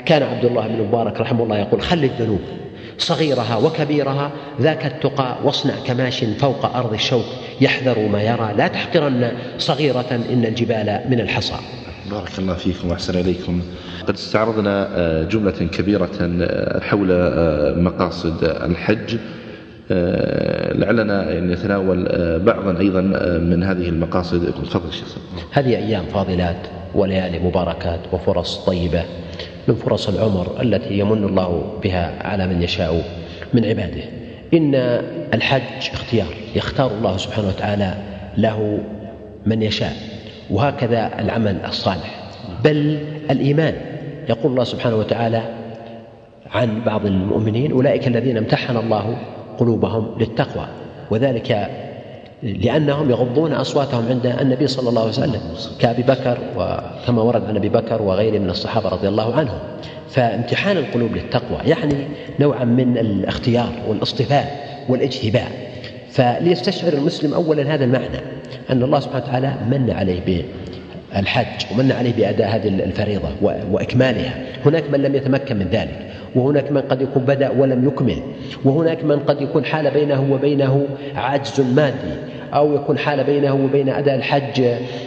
كان عبد الله بن مبارك رحمه الله يقول: خل الذنوب صغيرها وكبيرها ذاك التقى، واصنع كماش فوق أرض الشوك يحذر ما يرى، لا تحقرن صغيرة إن الجبال من الحصى. بارك الله فيكم وأحسن إليكم. قد استعرضنا جملة كبيرة حول مقاصد الحج، لعلنا نتناول بعضا أيضا من هذه المقاصد. تفضل شيخ. هذه أيام فاضلات وليالي مباركات وفرص طيبة من فرص العمر التي يمن الله بها على من يشاء من عباده. إن الحج اختيار يختار الله سبحانه وتعالى له من يشاء، وهكذا العمل الصالح، بل الإيمان. يقول الله سبحانه وتعالى عن بعض المؤمنين: أولئك الذين امتحن الله قلوبهم للتقوى، وذلك لأنهم يغضون أصواتهم عند النبي صلى الله عليه وسلم، كأبي بكر، وكما ورد عن أبي بكر وغيره من الصحابة رضي الله عنهم. فامتحان القلوب للتقوى يعني نوعا من الاختيار والاصطفاء والاجتباء. فليستشعر المسلم أولا هذا المعنى، أن الله سبحانه وتعالى من عليه بالحج ومن عليه بأداء هذه الفريضة وإكمالها. هناك من لم يتمكن من ذلك، وهناك من قد يكون بدأ ولم يكمل، وهناك من قد يكون حال بينه وبينه عجز مادي، أو يكون حال بينه وبين أداء الحج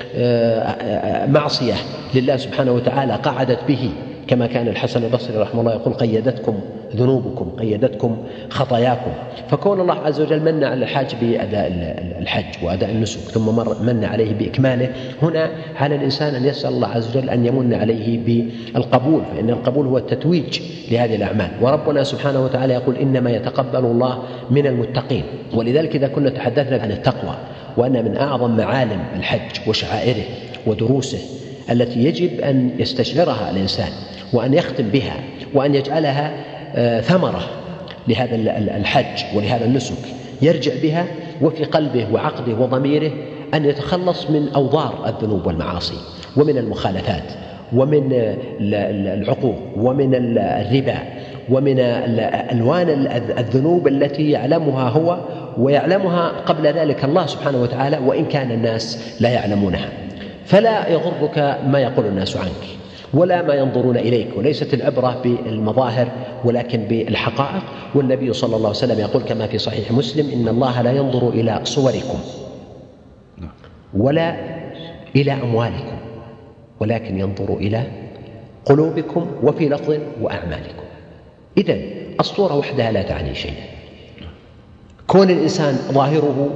معصية لله سبحانه وتعالى قعدت به، كما كان الحسن البصري رحمه الله يقول: قيدتكم ذنوبكم، قيدتكم خطاياكم. فكون الله عز وجل من على الحاج بأداء الحج وأداء النسك، ثم من عليه بإكماله، هنا على الإنسان أن يسأل الله عز وجل أن يمن عليه بالقبول، فإن القبول هو التتويج لهذه الأعمال. وربنا سبحانه وتعالى يقول: إنما يتقبل الله من المتقين. ولذلك إذا كنا تحدثنا عن التقوى، وأن من أعظم معالم الحج وشعائره ودروسه التي يجب أن يستشعرها الإنسان وأن يختم بها وأن يجعلها ثمرة لهذا الحج ولهذا النسك، يرجع بها وفي قلبه وعقله وضميره أن يتخلص من أوضار الذنوب والمعاصي ومن المخالفات ومن العقوق ومن الربا ومن ألوان الذنوب التي يعلمها هو ويعلمها قبل ذلك الله سبحانه وتعالى، وإن كان الناس لا يعلمونها. فلا يغرك ما يقول الناس عنك ولا ما ينظرون إليك، وليست العبرة بالمظاهر ولكن بالحقائق. والنبي صلى الله عليه وسلم يقول كما في صحيح مسلم: إن الله لا ينظر إلى صوركم ولا إلى أموالكم، ولكن ينظر إلى قلوبكم، وفي لفظ وأعمالكم. إذن الصورة وحدها لا تعني شيء. كون الإنسان ظاهره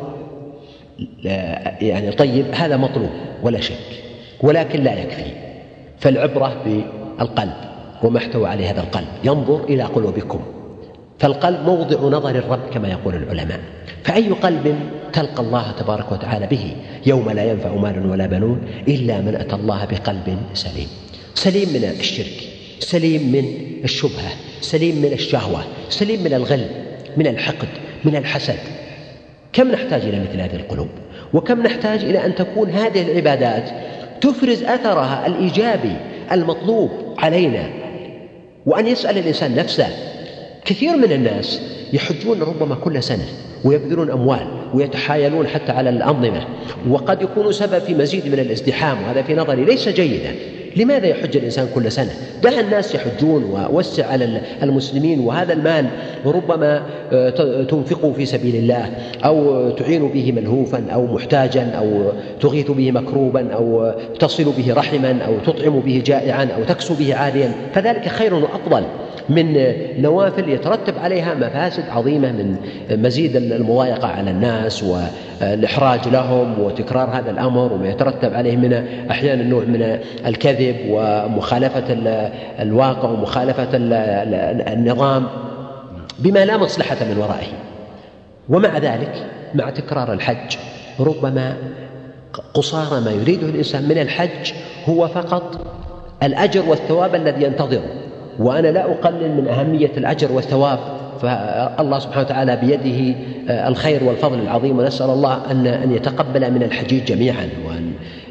يعني طيب هذا مطلوب ولا شك، ولكن لا يكفي. فالعبرة بالقلب وما احتوى عليه هذا القلب. ينظر إلى قلوبكم، فالقلب موضع نظر الرب كما يقول العلماء. فأي قلب تلقى الله تبارك وتعالى به يوم لا ينفع مال ولا بنون إلا من أتى الله بقلب سليم، سليم من الشرك، سليم من الشبهة، سليم من الشهوة، سليم من الغل، من الحقد، من الحسد. كم نحتاج إلى مثل هذه القلوب، وكم نحتاج إلى أن تكون هذه العبادات تفرز أثرها الإيجابي المطلوب علينا، وأن يسأل الإنسان نفسه. كثير من الناس يحجون ربما كل سنة ويبذلون أموال ويتحايلون حتى على الأنظمة، وقد يكون سبب في مزيد من الازدحام، وهذا في نظري ليس جيدا. لماذا يحج الإنسان كل سنة؟ دع الناس يحجون ووسع على المسلمين، وهذا المال ربما تنفقه في سبيل الله، أو تعين به ملهوفا أو محتاجا، أو تغيث به مكروبا، أو تصل به رحما، أو تطعم به جائعا، أو تكسو به عاريا، فذلك خير وأفضل من نوافل يترتب عليها مفاسد عظيمة من مزيد المضايقة على الناس والإحراج لهم وتكرار هذا الأمر، وما يترتب عليه من أحيانا نوع من الكذب ومخالفة الواقع ومخالفة النظام بما لا مصلحة من ورائه. ومع ذلك مع تكرار الحج ربما قصارى ما يريده الإنسان من الحج هو فقط الأجر والثواب الذي ينتظره. وأنا لا أقلل من أهمية الأجر والثواب، فالله سبحانه وتعالى بيده الخير والفضل العظيم، ونسأل الله أن يتقبل من الحجيج جميعا، وأن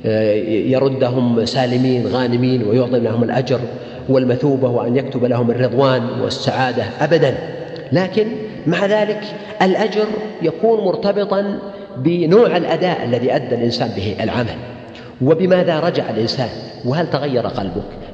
يردهم سالمين غانمين، ويعظم لهم الأجر والمثوبة، وأن يكتب لهم الرضوان والسعادة أبدا. لكن مع ذلك الأجر يكون مرتبطا بنوع الأداء الذي أدى الإنسان به العمل، وبماذا رجع الإنسان، وهل تغير قلبك.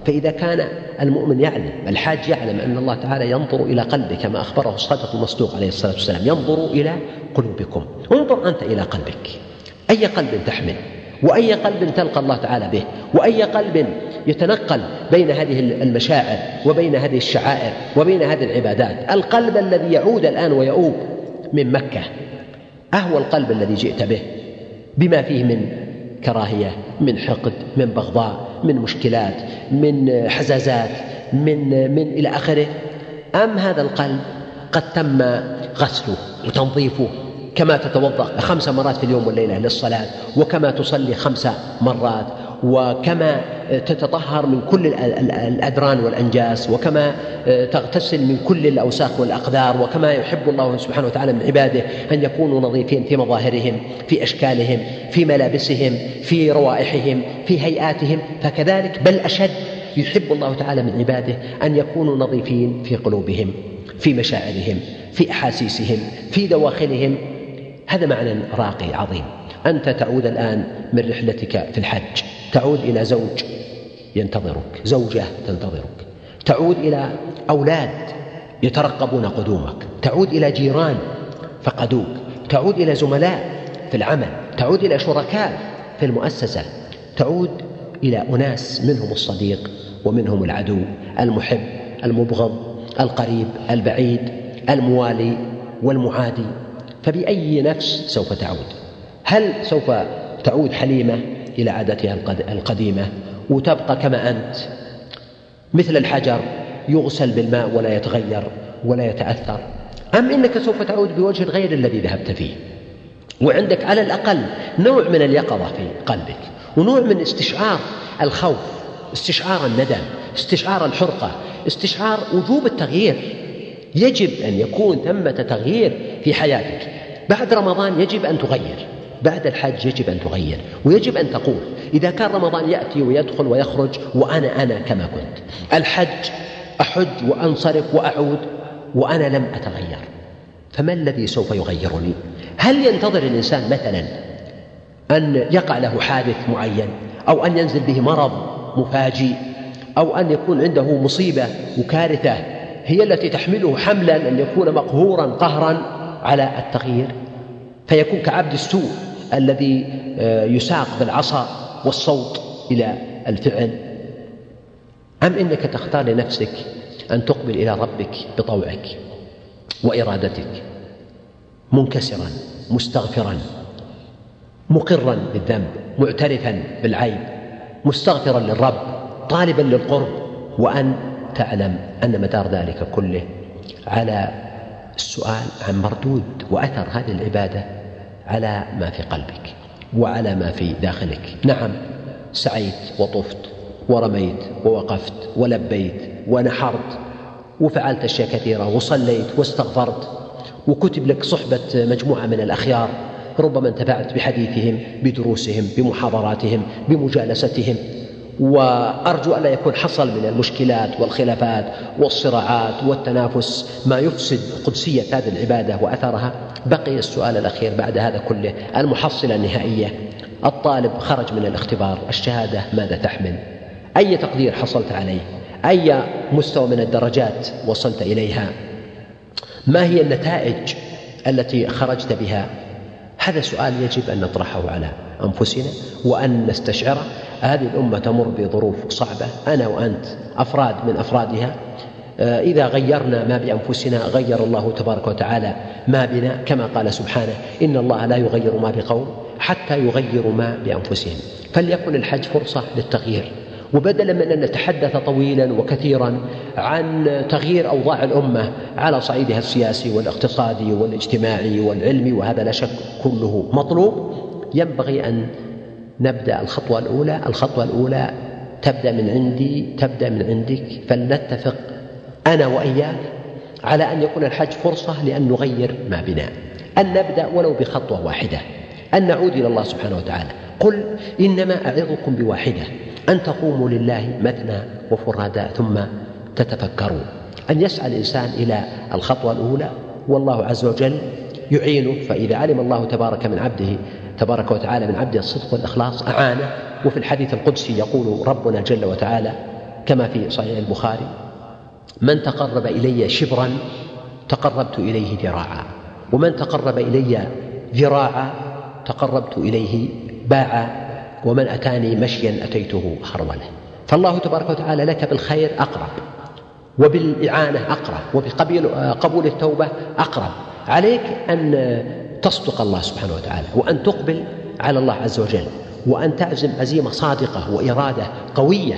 فإذا كان المؤمن يعلم، الحاج يعلم أن الله تعالى ينظر إلى قلبه كما أخبره الصادق المصدوق عليه الصلاة والسلام: ينظر إلى قلوبكم. انظر أنت إلى قلبك، أي قلب تحمل، وأي قلب تلقى الله تعالى به، وأي قلب يتنقل بين هذه المشاعر وبين هذه الشعائر وبين هذه العبادات. القلب الذي يعود الآن ويؤوب من مكة أهو القلب الذي جئت به بما فيه من كراهية، من حقد، من بغضاء، من مشكلات، من حزازات، من إلى آخره، أم هذا القلب قد تم غسله وتنظيفه كما تتوضأ 5 مرات في اليوم والليلة للصلاة، وكما تصلي 5 مرات، وكما تتطهر من كل الأدران والأنجاس، وكما تغتسل من كل الأوساخ والأقدار، وكما يحب الله سبحانه وتعالى من عباده أن يكونوا نظيفين في مظاهرهم، في أشكالهم، في ملابسهم، في روائحهم، في هيئاتهم، فكذلك بل أشد يحب الله تعالى من عباده أن يكونوا نظيفين في قلوبهم، في مشاعرهم، في أحاسيسهم، في دواخلهم. هذا معنى راقي عظيم. أنت تعود الآن من رحلتك في الحج، تعود إلى زوج ينتظرك، زوجة تنتظرك، تعود إلى أولاد يترقبون قدومك، تعود إلى جيران فقدوك، تعود إلى زملاء في العمل، تعود إلى شركاء في المؤسسة، تعود إلى أناس منهم الصديق ومنهم العدو، المحب، المبغض، القريب، البعيد، الموالي والمعادي. فبأي نفس سوف تعود؟ هل سوف تعود حليمة إلى عادتها القديمة وتبقى كما أنت مثل الحجر يغسل بالماء ولا يتغير ولا يتأثر، أم إنك سوف تعود بوجه غير الذي ذهبت فيه، وعندك على الأقل نوع من اليقظة في قلبك، ونوع من استشعار الخوف، استشعار الندم، استشعار الحرقة، استشعار وجوب التغيير؟ يجب أن يكون ثمة تغيير في حياتك. بعد رمضان يجب أن تغير، بعد الحج يجب أن تغير، ويجب أن تقول إذا كان رمضان يأتي ويدخل ويخرج وأنا كما كنت، الحج أحج وأنصرف وأعود وأنا لم أتغير، فما الذي سوف يغيرني؟ هل ينتظر الإنسان مثلا أن يقع له حادث معين، أو أن ينزل به مرض مفاجئ، أو أن يكون عنده مصيبة وكارثة هي التي تحمله حملا أن يكون مقهورا قهرا على التغيير، فيكون كعبد السوء الذي يساق بالعصا والصوت إلى الفعل؟ أم إنك تختار لنفسك أن تقبل إلى ربك بطوعك وإرادتك، منكسرا مستغفرا مقرا بالذنب معترفا بالعيب مستغفرا للرب طالبا للقرب، وأن تعلم أن مدار ذلك كله على السؤال عن مردود وأثر هذه العبادة على ما في قلبك وعلى ما في داخلك. نعم، سعيت وطفت ورميت ووقفت ولبيت ونحرت وفعلت أشياء كثيرة وصليت واستغفرت وكتب لك صحبة مجموعة من الأخيار، ربما انتفعت بحديثهم، بدروسهم، بمحاضراتهم، بمجالستهم، وأرجو ألا يكون حصل من المشكلات والخلافات والصراعات والتنافس ما يفسد قدسية هذه العبادة وأثرها. بقي السؤال الأخير بعد هذا كله، المحصلة النهائية. الطالب خرج من الاختبار، الشهادة ماذا تحمل؟ أي تقدير حصلت عليه؟ أي مستوى من الدرجات وصلت إليها؟ ما هي النتائج التي خرجت بها؟ هذا سؤال يجب أن نطرحه على أنفسنا وأن نستشعره. هذه الأمة تمر بظروف صعبة، أنا وأنت أفراد من أفرادها. إذا غيرنا ما بأنفسنا غير الله تبارك وتعالى ما بنا، كما قال سبحانه: إن الله لا يغير ما بقوم حتى يغيروا ما بأنفسهم. فليكن الحج فرصة للتغيير، وبدلا من أن نتحدث طويلا وكثيرا عن تغيير أوضاع الأمة على صعيدها السياسي والاقتصادي والاجتماعي والعلمي، وهذا لا شك كله مطلوب، ينبغي أن نبدأ الخطوة الأولى. الخطوة الأولى تبدأ من عندي، تبدأ من عندك، فلنتفق أنا وإياك على أن يكون الحج فرصة لأن نغير ما بنا، أن نبدأ ولو بخطوة واحدة، أن نعود إلى الله سبحانه وتعالى. قل إنما أعظكم بواحدة، أن تقوموا لله مثنى وفرادا ثم تتفكروا. أن يسعى الإنسان إلى الخطوة الأولى، والله عز وجل يعينه. فإذا علم الله تبارك وتعالى من عبده الصدق والإخلاص أعانه. وفي الحديث القدسي يقول ربنا جل وتعالى: كما في صحيح البخاري: من تقرب إلي شبرا تقربت إليه ذراعا، ومن تقرب إلي ذراعا تقربت إليه باعا، ومن أتاني مشيا أتيته هرولة. فالله تبارك وتعالى لك بالخير أقرب، وبالإعانة أقرب، وبقبول التوبة أقرب. عليك أن تصدق الله سبحانه وتعالى، وأن تقبل على الله عز وجل، وأن تعزم عزيمة صادقة وإرادة قوية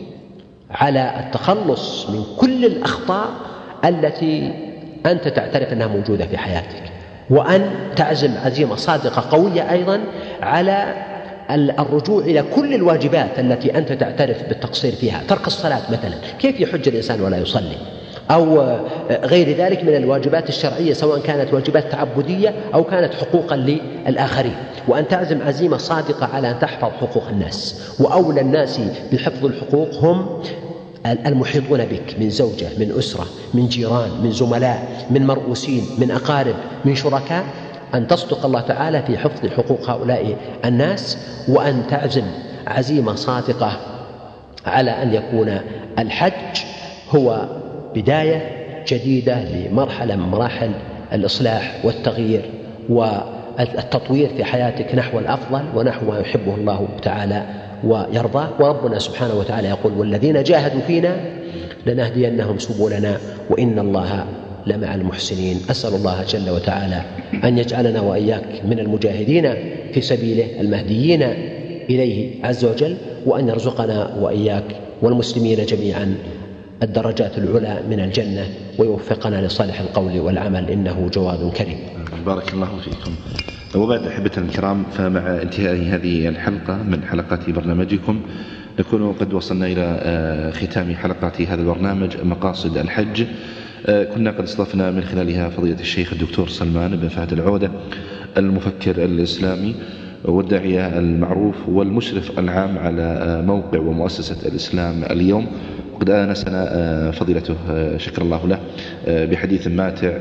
على التخلص من كل الأخطاء التي أنت تعترف أنها موجودة في حياتك، وأن تعزم عزيمة صادقة قوية أيضا على الرجوع إلى كل الواجبات التي أنت تعترف بالتقصير فيها. ترك الصلاة مثلا، كيف يحج الإنسان ولا يصلي؟ أو غير ذلك من الواجبات الشرعية، سواء كانت واجبات تعبدية أو كانت حقوقا للآخرين. وأن تعزم عزيمة صادقة على أن تحفظ حقوق الناس، وأولى الناس بحفظ الحقوق هم المحيطون بك من زوجة، من أسرة، من جيران، من زملاء، من مرؤوسين، من أقارب، من شركاء. أن تصدق الله تعالى في حفظ حقوق هؤلاء الناس، وأن تعزم عزيمة صادقة على أن يكون الحج هو بداية جديدة لمرحلة من مراحل الإصلاح والتغيير والتطوير في حياتك نحو الأفضل ونحو ما يحبه الله تعالى ويرضاه. وربنا سبحانه وتعالى يقول: والذين جاهدوا فينا لنهدينهم سبلنا وإن الله لمع المحسنين. أسأل الله جل وتعالى أن يجعلنا وإياك من المجاهدين في سبيله المهديين إليه عز وجل، وأن يرزقنا وإياك والمسلمين جميعا الدرجات العلى من الجنة، ويوفقنا لصالح القول والعمل، إنه جواد كريم. بارك الله فيكم. وبعد أحبتنا الكرام، فمع انتهاء هذه الحلقة من حلقات برنامجكم نكون قد وصلنا إلى ختام حلقات هذا البرنامج مقاصد الحج. كنا قد استضفنا من خلالها فضيلة الشيخ الدكتور سلمان بن فهد العودة، المفكر الإسلامي والداعية المعروف والمشرف العام على موقع ومؤسسة الإسلام اليوم. وقد آنسنا فضيلته شكر الله له بحديث ماتع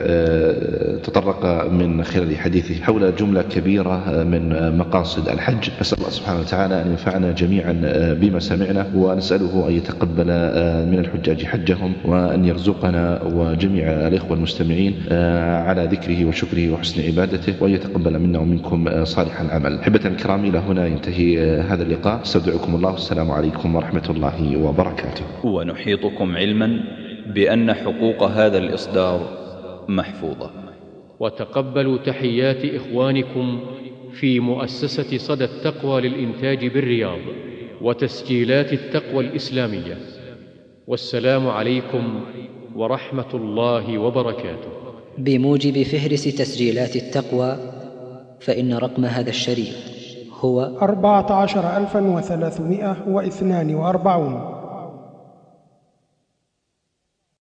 تطرق من خلال حديثه حول جملة كبيرة من مقاصد الحج. نسأل الله سبحانه وتعالى أن ينفعنا جميعا بما سمعنا، ونسأله أن يتقبل من الحجاج حجهم، وأن يرزقنا وجميع الإخوة المستمعين على ذكره وشكره وحسن عبادته، وأن يتقبل منا ومنكم صالح العمل. أحبة الكرام، إلى هنا ينتهي هذا اللقاء. استودعكم الله، السلام عليكم ورحمة الله وبركاته. ونحيطكم علما بأن حقوق هذا الإصدار محفوظة. وتقبلوا تحيات إخوانكم في مؤسسة صدى التقوى للإنتاج بالرياض وتسجيلات التقوى الإسلامية. والسلام عليكم ورحمة الله وبركاته. بموجب فهرس تسجيلات التقوى، فإن رقم هذا الشريط هو 14342